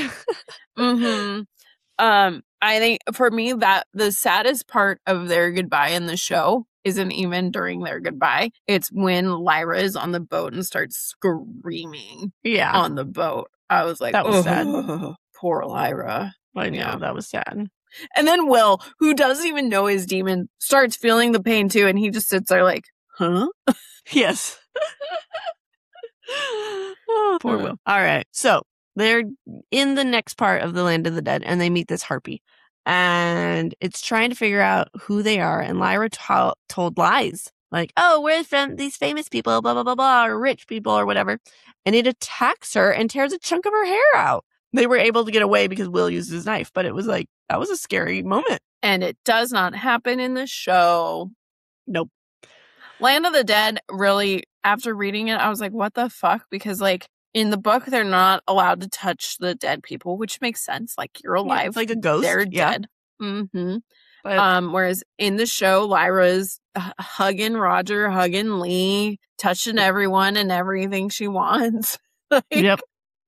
I think for me that the saddest part of their goodbye in the show isn't even during their goodbye. It's when Lyra is on the boat and starts screaming on the boat. I was like, that was sad. Poor Lyra. I know, that was sad. And then Will, who doesn't even know his demon, starts feeling the pain too, and he just sits there like, huh? Yes. Poor Will. All right. So they're in the next part of the land of the dead, and they meet this harpy. And it's trying to figure out who they are. And Lyra told lies. Like, oh, we're from these famous people, blah, blah, blah, blah, or rich people or whatever. And it attacks her and tears a chunk of her hair out. They were able to get away because Will used his knife. But it was like, that was a scary moment. And it does not happen in the show. Nope. Land of the Dead, really, after reading it, I was like, what the fuck? Because, like, in the book, they're not allowed to touch the dead people, which makes sense. Like, you're alive. It's like a ghost. They're dead. But, whereas in the show, Lyra's hugging Roger, hugging Lee, touching everyone and everything she wants. Yep.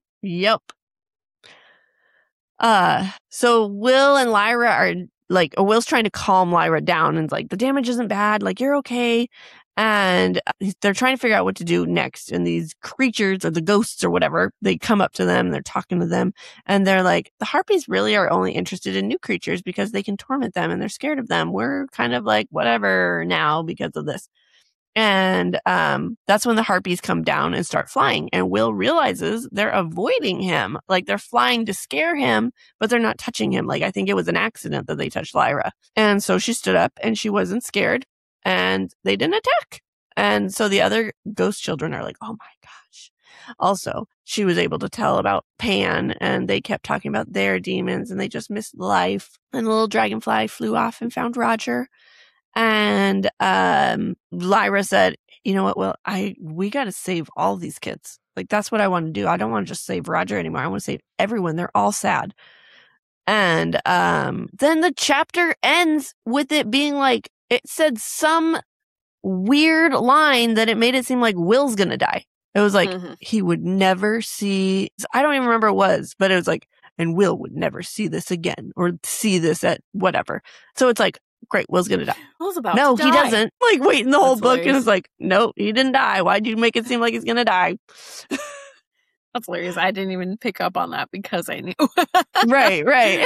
So Will and Lyra are like, Will's trying to calm Lyra down and like, the damage isn't bad. Like, you're okay. And they're trying to figure out what to do next. And these creatures or the ghosts or whatever, they come up to them, they're talking to them, and they're like, the harpies really are only interested in new creatures because they can torment them and they're scared of them. We're kind of like, whatever now because of this. And that's when the harpies come down and start flying. And Will realizes they're avoiding him. Like they're flying to scare him, but they're not touching him. Like I think it was an accident that they touched Lyra. And so she stood up and she wasn't scared and they didn't attack. And so the other ghost children are like, oh my gosh. Also, she was able to tell about Pan and they kept talking about their demons and they just missed life. And the little dragonfly flew off and found Roger. And Lyra said, you know what, Will, we got to save all these kids. Like, that's what I want to do. I don't want to just save Roger anymore. I want to save everyone. They're all sad. And then the chapter ends with it being like, it said some weird line that it made it seem like Will's going to die. It was like, he would never see, I don't even remember what it was, but it was like, and Will would never see this again or see this at whatever. So it's like, great, Will's gonna die. Will's about no, to die. He doesn't. Like, wait in the whole book, hilarious. and it's like, no, he didn't die. Why'd you make it seem like he's gonna die? That's hilarious. I didn't even pick up on that because I knew. Right.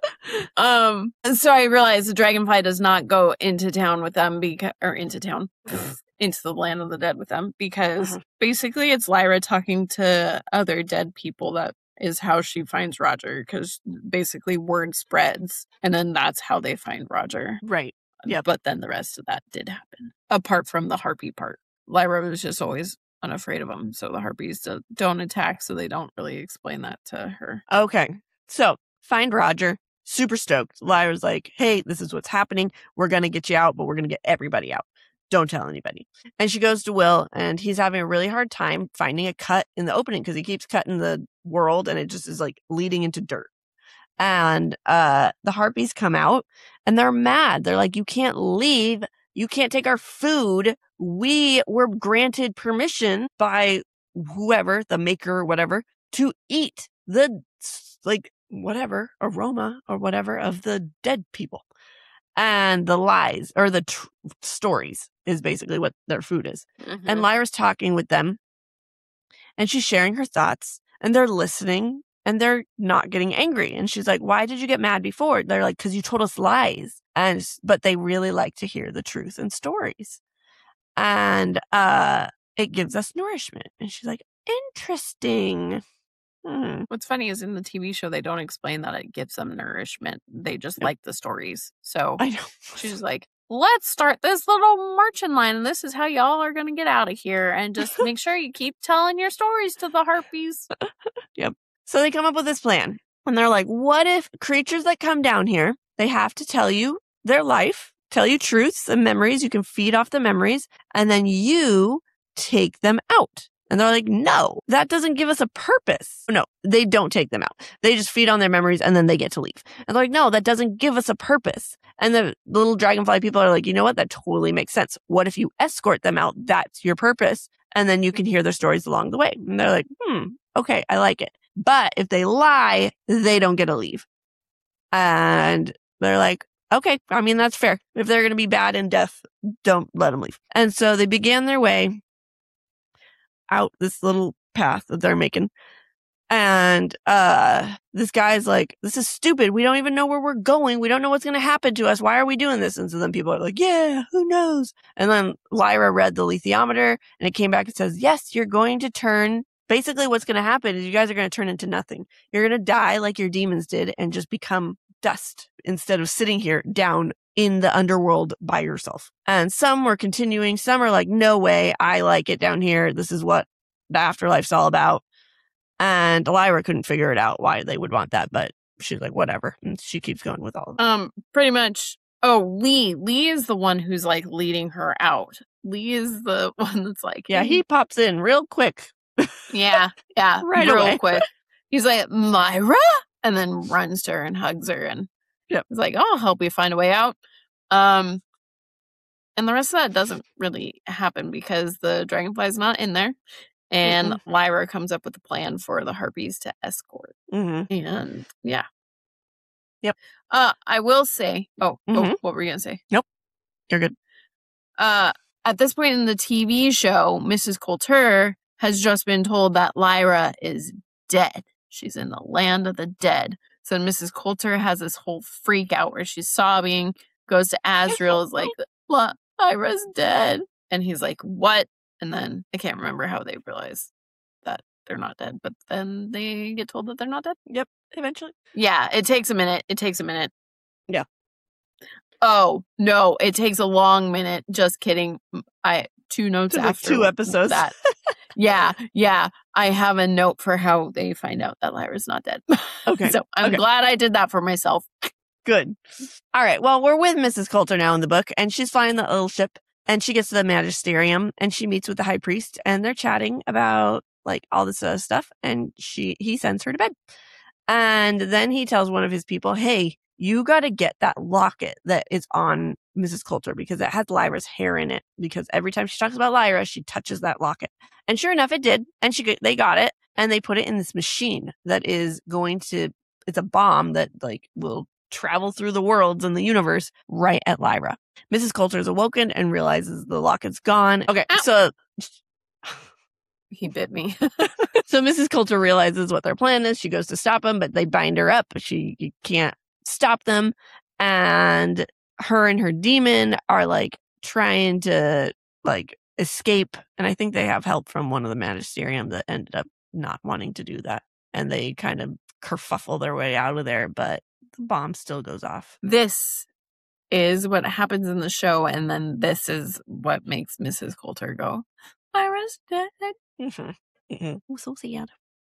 So I realized the dragonfly does not go into town with them into the land of the dead with them because basically it's Lyra talking to other dead people. That is how she finds Roger, because basically word spreads and then that's how they find Roger. Right. Yeah. But then the rest of that did happen. Apart from the harpy part. Lyra was just always unafraid of them. So the harpies don't attack. So they don't really explain that to her. Okay. So find Roger. Super stoked. Lyra's like, hey, this is what's happening. We're going to get you out, but we're going to get everybody out. Don't tell anybody. And she goes to Will, and he's having a really hard time finding a cut in the opening because he keeps cutting the world, and it just is like leading into dirt. And the harpies come out, and they're mad. They're like, you can't leave. You can't take our food. We were granted permission by whoever, the maker or whatever, to eat the, like, whatever, aroma or whatever of the dead people. And the lies or the stories is basically what their food is. And Lyra's talking with them and she's sharing her thoughts and they're listening and they're not getting angry. And she's like, why did you get mad before? They're like, because you told us lies. But they really like to hear the truth and stories. And it gives us nourishment. And she's like, interesting. What's funny is in the TV show, they don't explain that it gives them nourishment. They just like the stories. So I know. She's like, let's start this little marching line. And this is how y'all are going to get out of here. And just make sure you keep telling your stories to the harpies. Yep. So they come up with this plan. And they're like, what if creatures that come down here, they have to tell you their life, tell you truths and memories. You can feed off the memories. And then you take them out. And they're like, no, that doesn't give us a purpose. No, they don't take them out. They just feed on their memories and then they get to leave. And they're like, no, that doesn't give us a purpose. And the little dragonfly people are like, you know what? That totally makes sense. What if you escort them out? That's your purpose. And then you can hear their stories along the way. And they're like, okay, I like it. But if they lie, they don't get to leave. And they're like, okay, I mean, that's fair. If they're going to be bad in death, don't let them leave. And so they began their way out this little path that they're making. And this guy's like, this is stupid. We don't even know where we're going. We don't know what's going to happen to us. Why are we doing this? And so then people are like, yeah, who knows? And then Lyra read the lithiometer and it came back and says, yes, you're going to turn. Basically what's going to happen is you guys are going to turn into nothing. You're going to die like your demons did and just become dust instead of sitting here down in the underworld by yourself. And some were continuing. Some are like, no way. I like it down here. This is what the afterlife's all about. And Lyra couldn't figure it out why they would want that, but she's like, whatever. And she keeps going with all of it. Pretty much. Oh, Lee is the one who's like leading her out. Lee is the one that's like, yeah, he pops in real quick. Yeah. Right real away. quick. He's like, Myra, and then runs to her and hugs her, and yep. He's like, I'll help you find a way out. And the rest of that doesn't really happen because the dragonfly's not in there. And Lyra comes up with a plan for the harpies to escort. And yeah. Yep. I will say, what were you going to say? Nope. You're good. At this point in the TV show, Mrs. Coulter has just been told that Lyra is dead. She's in the land of the dead. So Mrs. Coulter has this whole freak out where she's sobbing, goes to Azrael, is like, Lyra's dead. And he's like, what? And then I can't remember how they realize that they're not dead, but then they get told that they're not dead. Yep, eventually. Yeah, it takes a minute. Yeah. Oh, no, it takes a long minute. Just kidding. 2 notes There's like after 2 episodes. that. Yeah. I have a note for how they find out that Lyra's not dead. Okay. So I'm glad I did that for myself. Good. All right. Well, we're with Mrs. Coulter now in the book, and she's flying the little ship, and she gets to the magisterium, and she meets with the high priest, and they're chatting about like all this other stuff, and he sends her to bed. And then he tells one of his people, hey, you got to get that locket that is on Mrs. Coulter because it has Lyra's hair in it, because every time she talks about Lyra, she touches that locket. And sure enough, it did. And they got it, and they put it in this machine that is it's a bomb that like will travel through the worlds and the universe right at Lyra. Mrs. Coulter is awoken and realizes the locket's gone. Okay, Ow. so He bit me. so Mrs. Coulter realizes what their plan is. She goes to stop them, but they bind her up. She can't stop them. And her and her demon are like trying to like escape. And I think they have help from one of the magisterium that ended up not wanting to do that. And they kind of kerfuffle their way out of there, but the bomb still goes off. This is what happens in the show, and then this is what makes Mrs. Coulter go, Lyra's dead. Oh, so sad.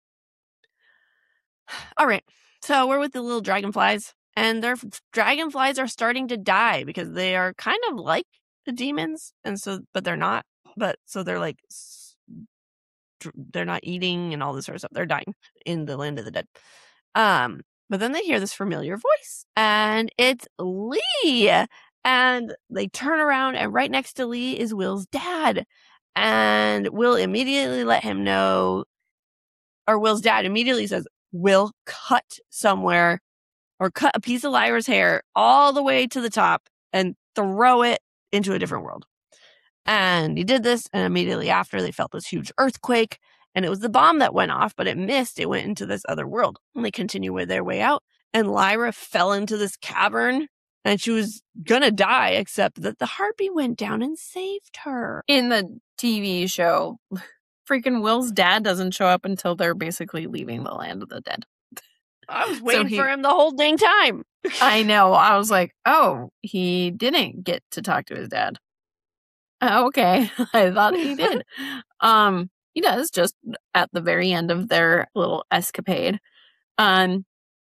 All right. So we're with the little dragonflies, and their dragonflies are starting to die because they are kind of like the demons, and so, but they're not. But so they're like, they're not eating and all this sort of stuff. They're dying in the land of the dead. But then they hear this familiar voice, and it's Lee. And they turn around, and right next to Lee is Will's dad. And Will immediately let him know, or Will's dad immediately says, Will, cut somewhere or cut a piece of Lyra's hair all the way to the top and throw it into a different world. And he did this, and immediately after they felt this huge earthquake, and it was the bomb that went off, but it missed. It went into this other world, and they continue with their way out. And Lyra fell into this cavern, and she was gonna die, except that the harpy went down and saved her. In the TV show, freaking Will's dad doesn't show up until they're basically leaving the land of the dead. I was waiting for him the whole dang time. I know. I was like, oh, he didn't get to talk to his dad. Oh, okay. I thought he did. He does, just at the very end of their little escapade. And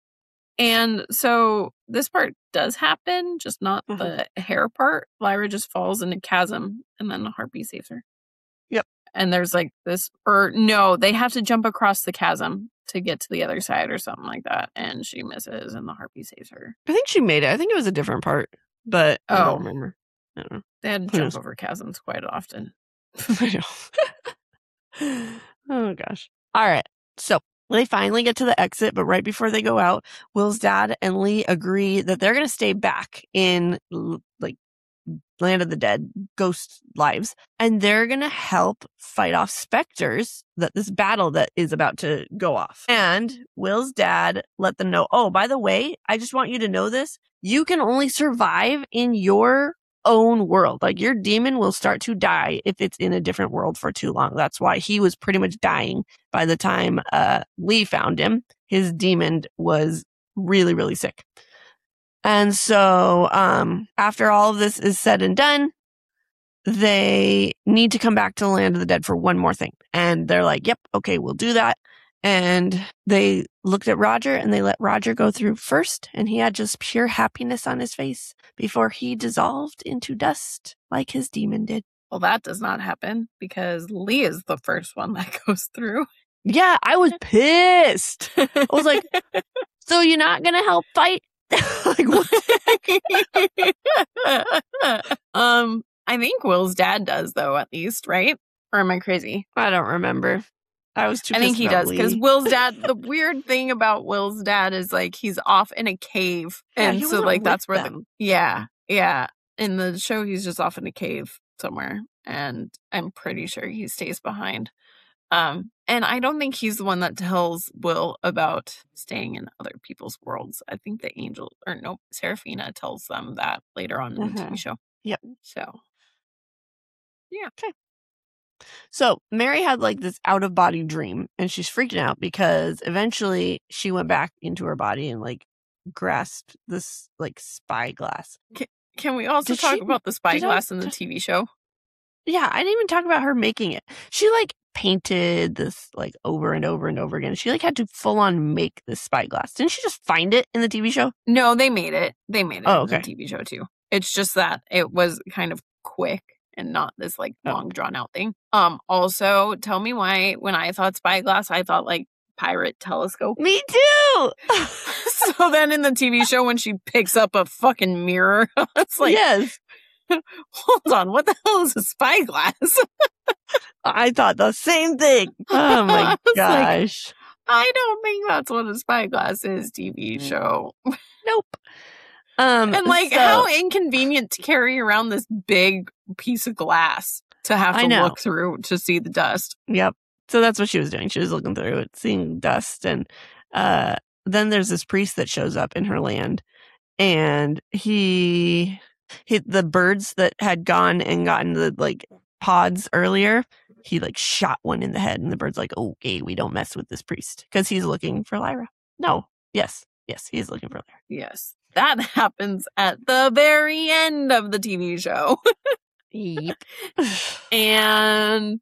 so this part does happen, just not the hair part. Lyra just falls in a chasm, and then the harpy saves her. Yep. And there's like this, or no, they have to jump across the chasm to get to the other side or something like that. And she misses, and the harpy saves her. I think she made it. I think it was a different part, but I don't remember. I don't know. They had to jump over chasms quite often. I know. Oh, gosh. All right. So they finally get to the exit, but right before they go out, Will's dad and Lee agree that they're going to stay back in like Land of the Dead, ghost lives, and they're going to help fight off specters that this battle that is about to go off. And Will's dad let them know, oh, by the way, I just want you to know this. You can only survive in your own world. Like your demon will start to die if it's in a different world for too long. That's why he was pretty much dying by the time Lee found him. His demon was really, really sick. And so after all of this is said and done, they need to come back to the Land of the Dead for one more thing. And they're like, yep, okay, we'll do that. And they looked at Roger, and they let Roger go through first, and he had just pure happiness on his face before he dissolved into dust like his demon did. Well, that does not happen because Lee is the first one that goes through. Yeah, I was pissed. I was like, so you're not going to help fight? Like, what the heck? I think Will's dad does, though, at least, right? Or am I crazy? I don't remember. I was too. I think he does, because Will's dad, the weird thing about Will's dad is like he's off in a cave. Yeah, and so like that's where yeah. In the show he's just off in a cave somewhere, and I'm pretty sure he stays behind. And I don't think he's the one that tells Will about staying in other people's worlds. I think the angel, or no, Serafina tells them that later on in the TV show. Yep. So Yeah. Okay. So Mary had like this out of body dream, and she's freaking out because eventually she went back into her body and like grasped this like spyglass. Can we also talk about the spyglass in the TV show? Yeah, I didn't even talk about her making it. She like painted this like over and over and over again. She like had to full on make this spyglass. Didn't she just find it in the TV show? No, they made it. They made it Oh, in the okay. TV show too. It's just that it was kind of quick and not this like long drawn out thing. Also, tell me why when I thought spyglass, I thought like pirate telescope. Me too. So then in the TV show when she picks up a fucking mirror, it's like, yes. Hold on, what the hell is a spyglass? I thought the same thing. Oh my gosh. Like, I don't think that's what a spyglass is, TV show. Nope. And like, how inconvenient to carry around this big piece of glass to have to look through to see the dust. Yep. So that's what she was doing. She was looking through it, seeing dust. And then there's this priest that shows up in her land. And the birds that had gone and gotten the like pods earlier, he like shot one in the head. And the bird's like, okay, we don't mess with this priest. Because he's looking for Lyra. No. Yes, he's looking for Lyra. Yes. That happens at the very end of the TV show. Yep. And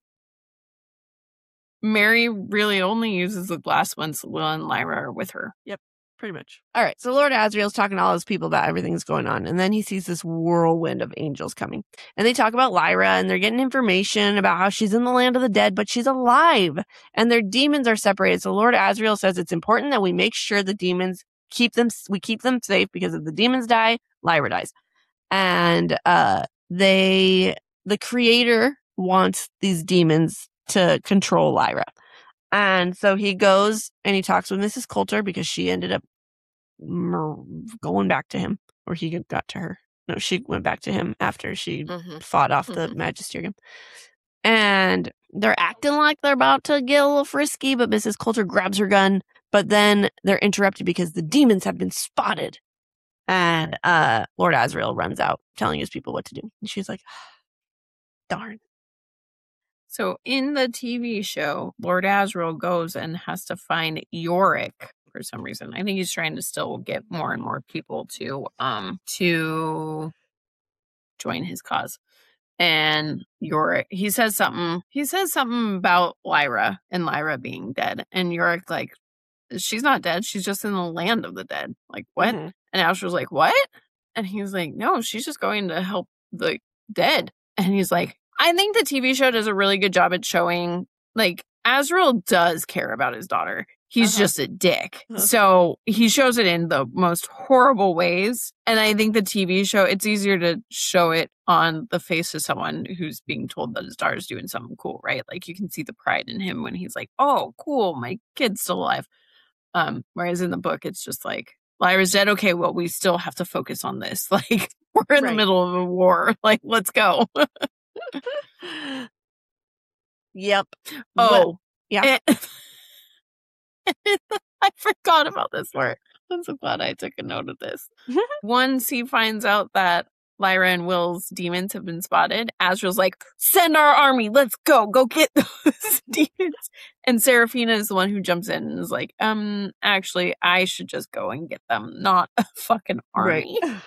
Mary really only uses the glass once Will and Lyra are with her. Yep, pretty much. All right, so Lord Asriel's talking to all his people about everything that's going on, and then he sees this whirlwind of angels coming. And they talk about Lyra, and they're getting information about how she's in the land of the dead, but she's alive, and their demons are separated. So Lord Asriel says it's important that we make sure the demons keep them safe, because if the demons die, Lyra dies. And the creator wants these demons to control Lyra. And so he goes and he talks with Mrs. Coulter, because she ended up going back to him, or he got to her. No, she went back to him after she fought off the Magisterium. And they're acting like they're about to get a little frisky, but Mrs. Coulter grabs her gun. But then they're interrupted because the demons have been spotted. And Lord Asriel runs out, telling his people what to do. And she's like, darn. So in the TV show, Lord Asriel goes and has to find Yorick for some reason. I think he's trying to still get more and more people to join his cause. And Yorick, he says something about Lyra and Lyra being dead. And Yorick like, she's not dead. She's just in the land of the dead. Like, what? And Asriel's like, what? And he's like, no, she's just going to help the dead. And he's like, I think the TV show does a really good job at showing, like, Asriel does care about his daughter. He's just a dick. So he shows it in the most horrible ways. And I think the TV show, it's easier to show it on the face of someone who's being told that his daughter's doing something cool, right? Like, you can see the pride in him when he's like, oh, cool, my kid's still alive. Whereas in the book, it's just like, Lyra's dead. Okay, well, we still have to focus on this. Like, we're in the middle of a war. Like, let's go. Yep. Oh, yeah. I forgot about this part. I'm so glad I took a note of this. Once he finds out that Lyra and Will's demons have been spotted, Asriel's like, send our army. Let's go get those demons. And Seraphina is the one who jumps in and is like, actually, I should just go and get them, not a fucking army. Right.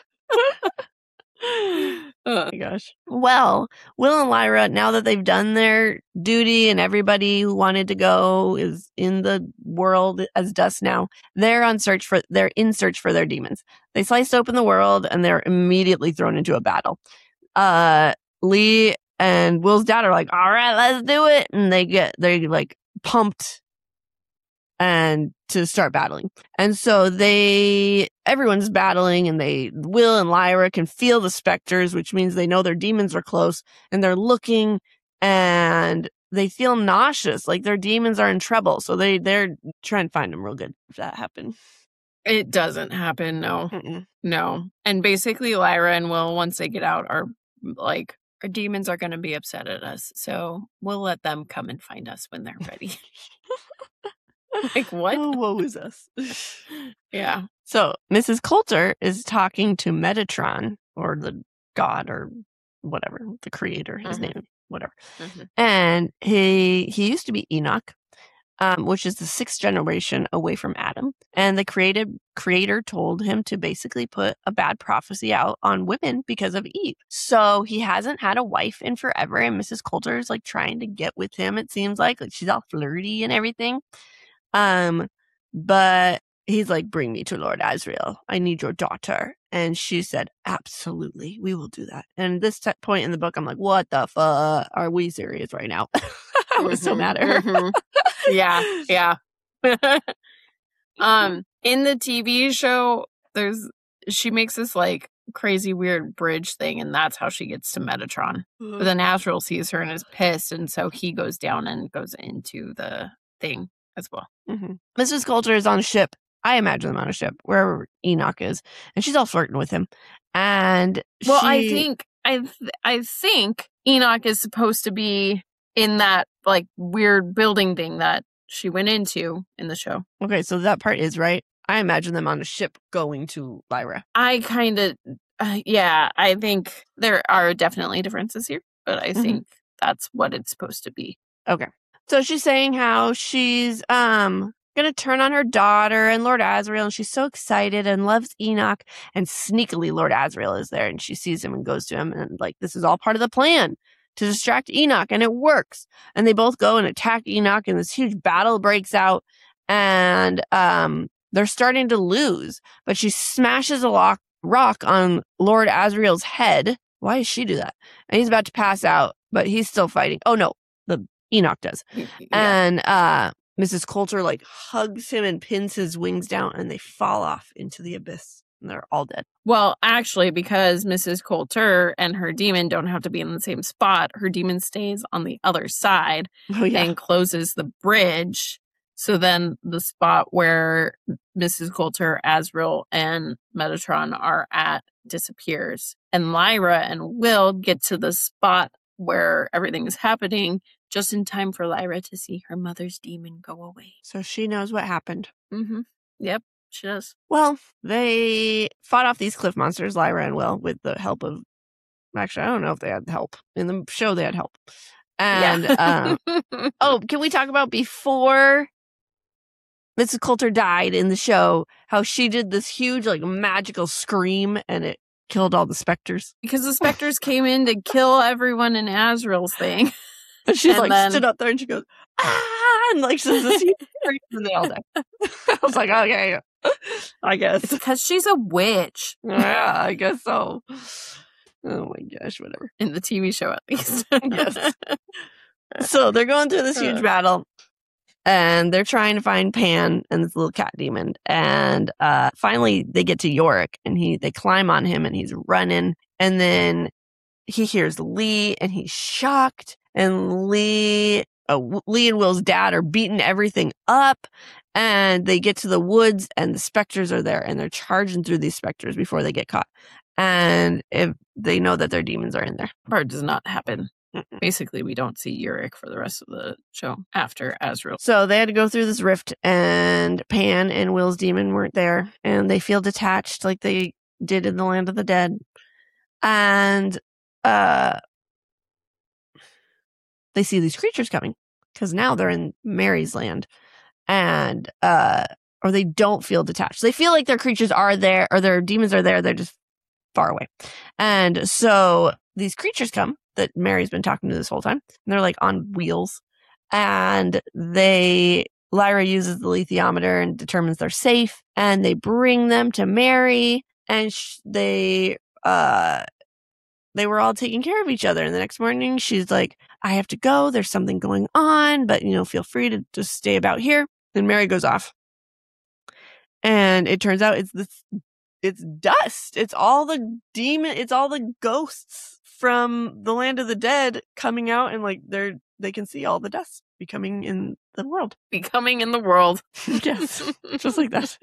Oh my gosh. Well, Will and Lyra, now that they've done their duty and everybody who wanted to go is in the world as dust now, they're in search for their demons. They sliced open the world and they're immediately thrown into a battle. Lee and Will's dad are like, all right, let's do it. And they're like pumped and to start battling. And so everyone's battling, and Will and Lyra can feel the specters, which means they know their demons are close, and they're looking and they feel nauseous, like their demons are in trouble. So they're trying to find them real good if that happened. It doesn't happen. No. No. And basically Lyra and Will, once they get out, are like, our demons are going to be upset at us. So we'll let them come and find us when they're ready. Like, what? Oh, woe is us. Yeah. So Mrs. Coulter is talking to Metatron, or the god, or whatever, the creator, his name, whatever. Mhm. And he used to be Enoch, which is the 6th generation away from Adam. And the creator told him to basically put a bad prophecy out on women because of Eve. So he hasn't had a wife in forever. And Mrs. Coulter is like trying to get with him. It seems like she's all flirty and everything. But he's like, bring me to Lord Asriel. I need your daughter. And she said, absolutely, we will do that. And this point in the book, I'm like, what the fuck? Are we serious right now? I was so mad at her. Mhm. Yeah. In the TV show, she makes this like crazy weird bridge thing, and that's how she gets to Metatron. But then Asriel sees her and is pissed, and so he goes down and goes into the thing as well. Mrs. Coulter is on a ship. I imagine them on a ship wherever Enoch is, and she's all flirting with him. And I think Enoch is supposed to be in that like weird building thing that she went into in the show. Okay, so that part is right. I imagine them on a ship going to Lyra. I kind of, I think there are definitely differences here, but I think that's what it's supposed to be. Okay. So she's saying how she's going to turn on her daughter and Lord Asriel, and she's so excited and loves Enoch. And sneakily, Lord Asriel is there, and she sees him and goes to him, and like, this is all part of the plan to distract Enoch, and it works. And they both go and attack Enoch, and this huge battle breaks out, and they're starting to lose. But she smashes a rock on Lord Asriel's head. Why does she do that? And he's about to pass out, but he's still fighting. Oh no, the Enoch does. Yeah. And Mrs. Coulter like hugs him and pins his wings down, and they fall off into the abyss, and they're all dead. Well, actually, because Mrs. Coulter and her demon don't have to be in the same spot, her demon stays on the other side and closes the bridge. So then the spot where Mrs. Coulter, Asriel, and Metatron are at disappears. And Lyra and Will get to the spot where everything is happening just in time for Lyra to see her mother's demon go away. So she knows what happened. Yep, she does. Well, they fought off these cliff monsters, Lyra and Will, with the help of... Actually, I don't know if they had help. In the show, they had help. And, can we talk about before Mrs. Coulter died in the show, how she did this huge, like, magical scream, and it killed all the specters? Because the specters came in to kill everyone in Asriel's thing. And she's stood up there and she goes, ah, and like, she's this huge scream, and they all die. I was like, okay, I guess. It's because she's a witch. Yeah, I guess so. Oh my gosh, whatever. In the TV show, at least. Yes. So they're going through this huge battle, and they're trying to find Pan and this little cat demon. And finally, they get to Yorick, and they climb on him, and he's running. And then he hears Lee, and he's shocked. And Lee and Will's dad are beating everything up. And they get to the woods, and the specters are there, and they're charging through these specters before they get caught. And if they know that their demons are in there. Part does not happen. Basically, we don't see Yorick for the rest of the show after Asriel. So they had to go through this rift, and Pan and Will's demon weren't there, and they feel detached like they did in the Land of the Dead. And they see these creatures coming, because now they're in Mary's land. And or they don't feel detached. They feel like their creatures are there, or their demons are there. They're just far away. And so these creatures come that Mary's been talking to this whole time. And they're like on wheels. And Lyra uses the lithiometer and determines they're safe. And they bring them to Mary. And they were all taking care of each other. And the next morning she's like, I have to go. There's something going on, but feel free to just stay about here. And Mary goes off. And it turns out it's dust. It's all the ghosts from the Land of the Dead coming out, and like they can see all the dust becoming in the world. Becoming in the world. Yes. Just like that.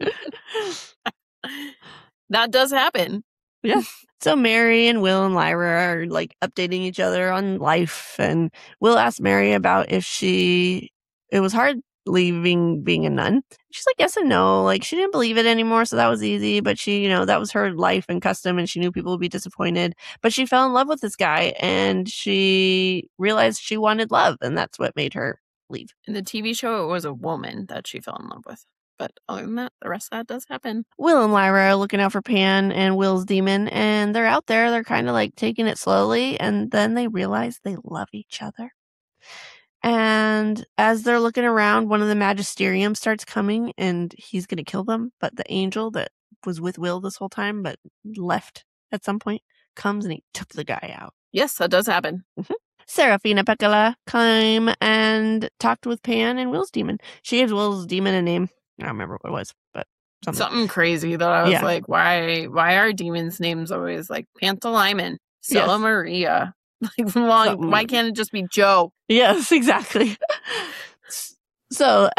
That does happen. Yeah. So Mary and Will and Lyra are like updating each other on life, and Will asked Mary about if it was hard leaving being a nun. She's like, yes and no. Like, she didn't believe it anymore, so that was easy. But she, that was her life and custom, and she knew people would be disappointed. But she fell in love with this guy, and she realized she wanted love, and that's what made her leave. In the TV show, it was a woman that she fell in love with. But other than that, the rest of that does happen. Will and Lyra are looking out for Pan and Will's demon, and they're out there. They're kind of like taking it slowly, and then they realize they love each other. And as they're looking around, one of the Magisterium starts coming, and he's going to kill them. But the angel that was with Will this whole time, but left at some point, comes and he took the guy out. Yes, that does happen. Mm-hmm. Serafina Pekkala came and talked with Pan and Will's demon. She gave Will's demon a name. I don't remember what it was, but something crazy that I was like, why are demons' names always like Pantalaimon, Stella Maria? Like, why can't it just be Joe? Yes, exactly. So,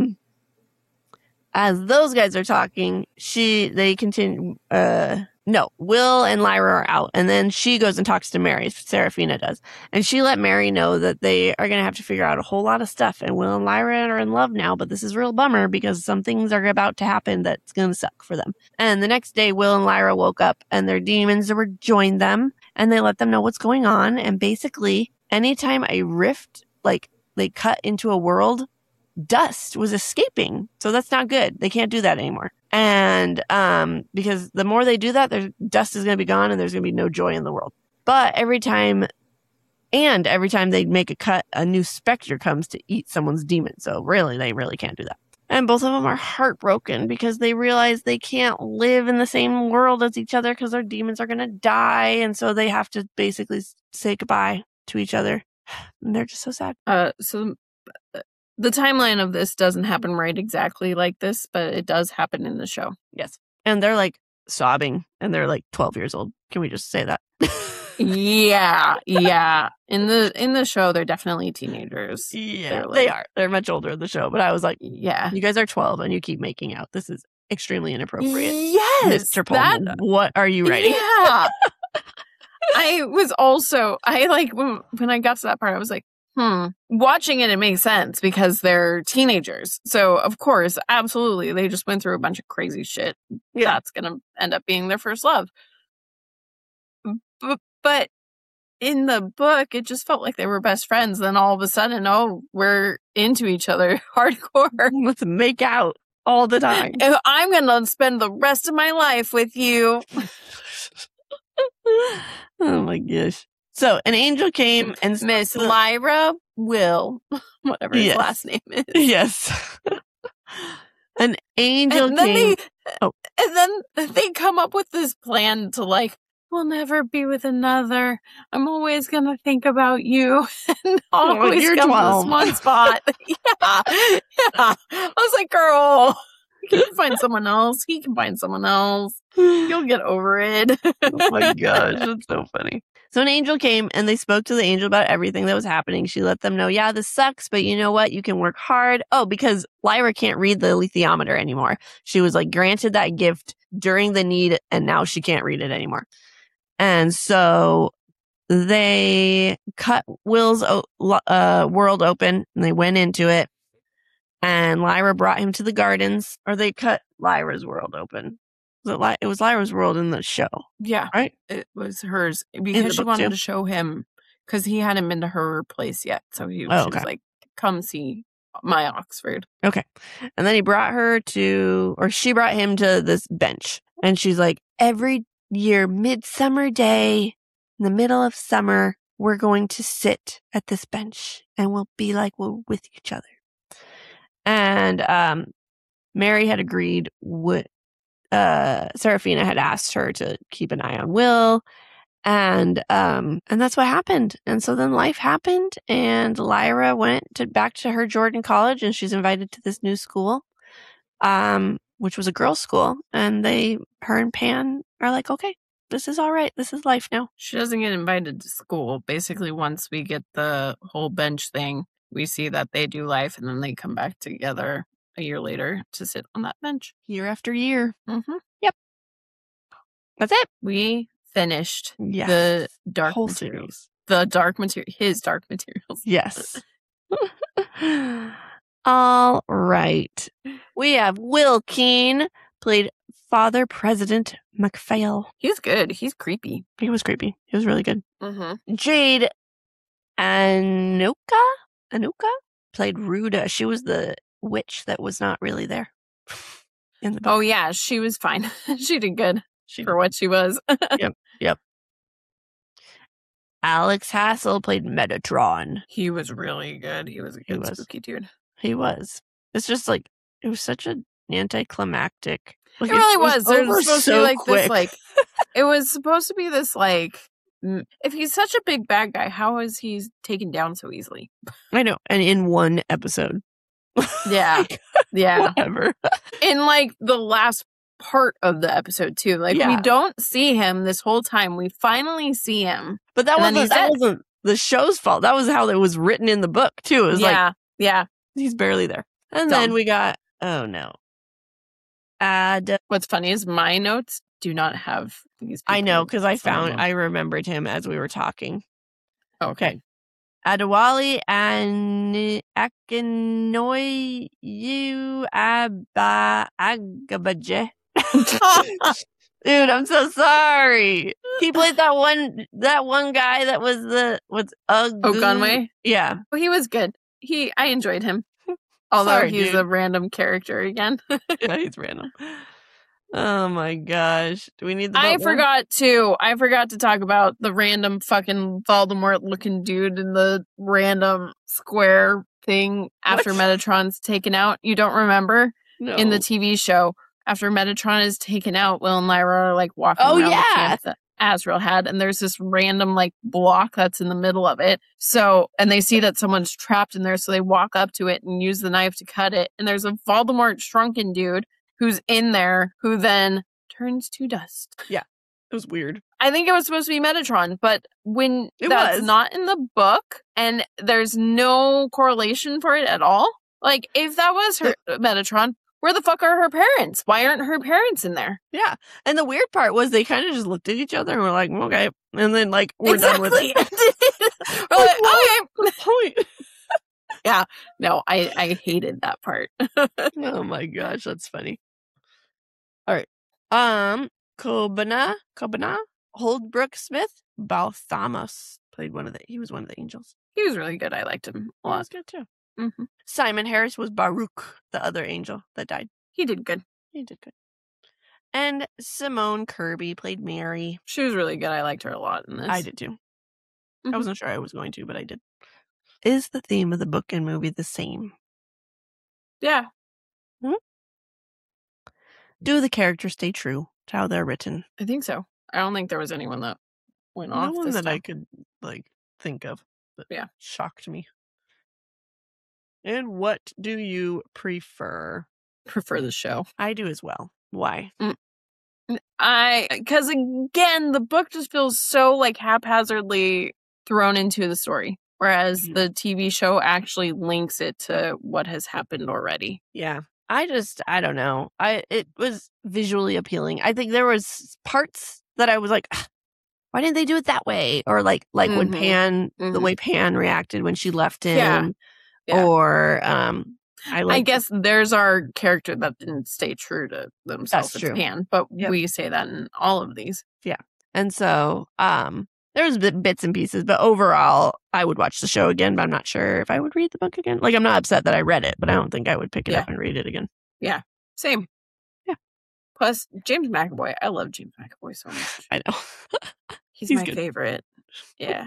as those guys are talking, they continue. Will and Lyra are out, and then she goes and talks to Mary. Serafina does, and she let Mary know that they are going to have to figure out a whole lot of stuff. And Will and Lyra are in love now, but this is a real bummer because some things are about to happen that's going to suck for them. And the next day, Will and Lyra woke up, and their demons rejoined them, and they let them know what's going on. And basically, anytime a rift, like they cut into a world, dust was escaping. So that's not good. They can't do that anymore. And because the more they do that, their dust is going to be gone and there's going to be no joy in the world. But every time they make a cut, a new specter comes to eat someone's demon. So really, they really can't do that. And both of them are heartbroken because they realize they can't live in the same world as each other because their demons are going to die. And so they have to basically say goodbye to each other. And they're just so sad. So the timeline of this doesn't happen right exactly like this, but it does happen in the show. Yes. And they're like sobbing and they're like 12 years old. Can we just say that? Yeah. In the show, they're definitely teenagers. Yeah, they are. They're much older in the show. But I was like, yeah, you guys are 12 and you keep making out. This is extremely inappropriate. Yes. Mr. Pullman, what are you writing? Yeah. When I got to that part, I was like, watching it makes sense because they're teenagers. So, of course, absolutely, they just went through a bunch of crazy shit. Yeah. That's going to end up being their first love. But in the book, it just felt like they were best friends. Then all of a sudden, we're into each other hardcore. Let's make out all the time. I'm going to spend the rest of my life with you. Oh, my gosh. So an angel came and Miss Lyra Will, whatever his last name is. Yes. An angel came. And then they come up with this plan to we'll never be with another. I'm always going to think about you. And always come to this one spot. Yeah. I was like, girl, you can find someone else. He can find someone else. You'll get over it. Oh my gosh, that's so funny. So an angel came and they spoke to the angel about everything that was happening. She let them know, yeah, this sucks, but you know what? You can work hard. Oh, because Lyra can't read the alethiometer anymore. She was granted that gift during the need, and now she can't read it anymore. And so they cut Will's world open and they went into it. And Lyra brought him to the gardens, or they cut Lyra's world open. It was Lyra's world in the show. Yeah. Right? It was hers because she wanted to show him because he hadn't been to her place yet. So she was like, come see my Oxford. Okay. And then she brought him to this bench. And she's like, every year, midsummer day, in the middle of summer, we're going to sit at this bench and we'll be like, we're with each other. And Mary had agreed with Serafina had asked her to keep an eye on Will, and that's what happened. And so then life happened, and Lyra went back to her Jordan college, and she's invited to this new school, which was a girls' school. And her and Pan are like, okay, this is all right. This is life now. She doesn't get invited to school. Basically, once we get the whole bench thing, we see that they do life, and then they come back together a year later to sit on that bench. Year after year. Mm-hmm. Yep. That's it. We finished the dark whole materials. Series. His dark materials. Yes. All right. We have Will Keane, played Father President MacPhail. He's good. He's creepy. He was creepy. He was really good. Mm-hmm. Jade Anuka played Ruda. She was the witch that was not really there in the book. Oh, yeah. She was fine. She did good She for what she was. Yep. Alex Hassel played Metatron. He was really good. He was a good spooky dude. He was. It's just like, it was such an anticlimactic. Like, It really was. There's supposed to be like quick. this, like, it was supposed to be this, like, if he's such a big bad guy, how is he taken down so easily? I know. And in one episode. Yeah. Yeah. Whatever. In, like, the last part of the episode, too. Like, Yeah. we don't see him this whole time. We finally see him. But that And then wasn't the show's fault. That was how it was written in the book, too. It was like, Yeah. he's barely there. And Dumb. then we got, oh no. What's funny is my notes do not have these people. I know, because some of them. I rememrered him as we were talking. Okay. Adewale and Akinoyu Agabaje. Dude, I'm so sorry. He played that one guy that was what's Ogunwe? Yeah. Well, he was good. I enjoyed him. Although Sorry, he's dude. a random character again. Yeah, he's random. Oh my gosh. Do we need the I boat one? forgot to talk about the random fucking Voldemort looking dude in the random square thing after What? Metatron's taken out. You don't remember? No. In the TV show, after Metatron is taken out, Will and Lyra are like walking Oh, around yeah. the camp that Azrael had, and there's this random like block that's in the middle of it. So, and they see that someone's trapped in there, so they walk up to it and use the knife to cut it. And there's a Voldemort shrunken dude who's in there, who then turns to dust. It was weird. I think it was supposed to be Metatron, but when It that's was. not in the book and there's no correlation for it at all, like if that was her Metatron, where the fuck are her parents? Why aren't her parents in there? Yeah. And the weird part was they kind of just looked at each other and were like, okay. And then like, we're done with it. We're like, okay. Point. No, I hated that part. Oh my gosh, that's funny. All right. Kobana Holdbrook Smith, Balthamos he was one of the angels. He was really good. I liked him a He lot. was good too. Hmm. Simon Harris was Baruch, the other angel that died. He did good. He did good. And Simone Kirby played Mary. She was really good. I liked her a lot in this. I did too. I Mhm. wasn't sure I was going to, but I did. Is the theme of the book and movie the same? Yeah. Do the characters stay true to how they're written? I think so. I don't think there was anyone that went No off one this that I time. could like think of that Yeah. shocked me. And what do you prefer? Prefer the show. I do as well. Why? Because again, the book just feels so like haphazardly thrown into the story, whereas Mhm. the TV show actually links it to what has happened already. Yeah. I don't know. It was visually appealing. I think there was parts that I was like, why didn't they do it that way? Or like when Mhm. Pan, the Mhm. way Pan reacted when she left him. Yeah. Or I guess there's our character that didn't stay true to themselves. That's It's true. Pan, but Yep. we say that in all of these. And so there was bits and pieces, but overall I would watch the show again, but I'm not sure if I would read the book again. Like I'm not upset that I read it, but I don't think I would pick it Yeah. up and read it again. Same. Yeah. Plus, James McAvoy. I love James McAvoy so much. I know. He's He's my good. favorite. Yeah.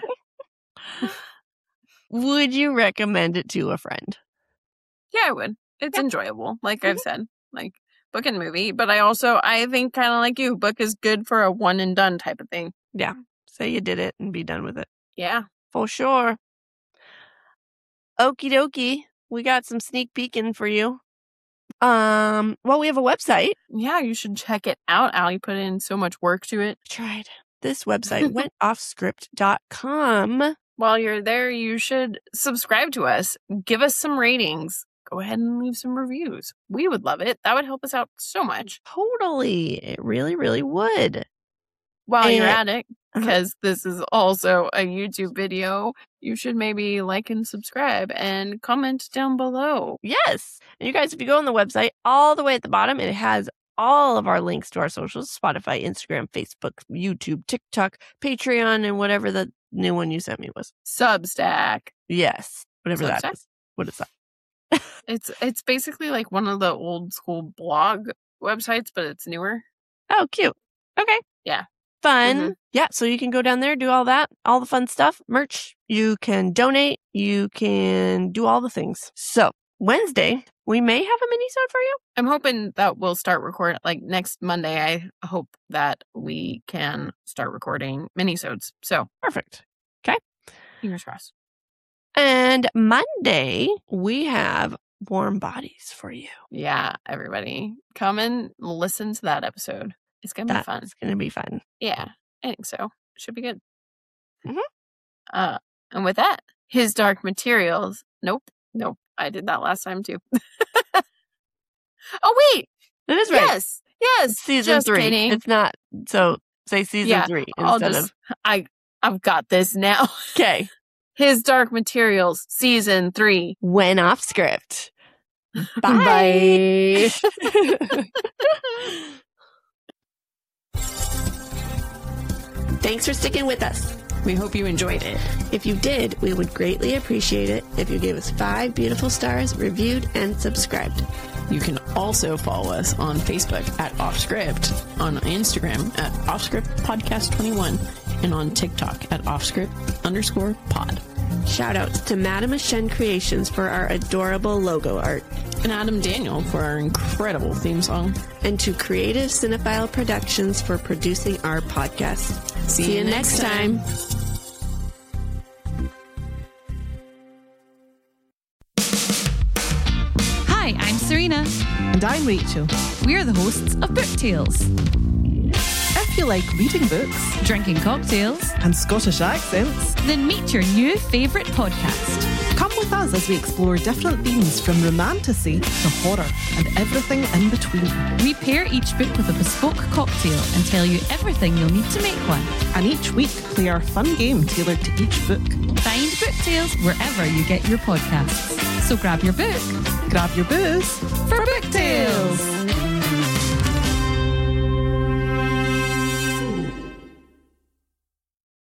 Would you recommend it to a friend? Yeah, I would. It's enjoyable. Like Mm-hmm. I've said, like book and movie. But I think kind of like you, book is good for a one and done type of thing. Say you did it and be done with it. Yeah. For sure. Okie dokie. We got some sneak peeking for you. Well, we have a website. Yeah, you should check it out, Al. You put in so much work to it. I tried. This website, wentoffscript.com. While you're there, you should subscribe to us. Give us some ratings. Go ahead and leave some reviews. We would love it. That would help us out so much. Totally. It really, really would. While you're And- at it, because this is also a YouTube video, you should maybe like and subscribe and comment down below. Yes. And you guys, if you go on the website, all the way at the bottom, it has all of our links to our socials: Spotify, Instagram, Facebook, YouTube, TikTok, Patreon, and whatever the new one you sent me was. Substack. Yes. Whatever that Substack? is. What is that? It's basically like one of the old school blog websites, but it's newer. Oh, cute. Okay. Yeah. Fun. Mhm. Yeah. So you can go down there, do all that, all the fun stuff, merch. You can donate. You can do all the things. So Wednesday, we may have a mini-sode for you. I'm hoping that we'll start recording like next Monday. I hope that we can start recording minisodes. So Perfect. fingers crossed. And Monday, we have Warm Bodies for you. Yeah, everybody, come and listen to that episode. It's gonna be fun. That's going to be fun. Yeah, I think so. Should be good. Mhm. And with that, His Dark Materials. Nope. I did that last time too. Oh wait, That is right. yes. It's season Just 3. kidding. It's not. So say season Yeah, 3 I'll instead just. I've got this now. Okay. His Dark Materials, season 3. When off script. Bye. Thanks for sticking with us. We hope you enjoyed it. If you did, we would greatly appreciate it if you gave us 5 beautiful stars, reviewed, and subscribed. You can also follow us on Facebook at Offscript, on Instagram at Offscript Podcast 21, and on TikTok at Offscript_pod. Shout outs to Madame Shen Creations for our adorable logo art, And Adam Daniel for our incredible theme song. and to Creative Cinephile Productions for producing our podcast. See you next time. Hi, I'm Serena. And I'm Rachel. We're the hosts of Book Tales, If you like reading books drinking cocktails, and Scottish accents, then meet your new favourite podcast. come with us as we explore different themes from romantasy to horror and everything in between. We pair each book with a bespoke cocktail and tell you everything you'll need to make one. And each week, play our fun game tailored to each book. Find Book Tales wherever you get your podcasts. So grab your book Grab your booze for Book Tales.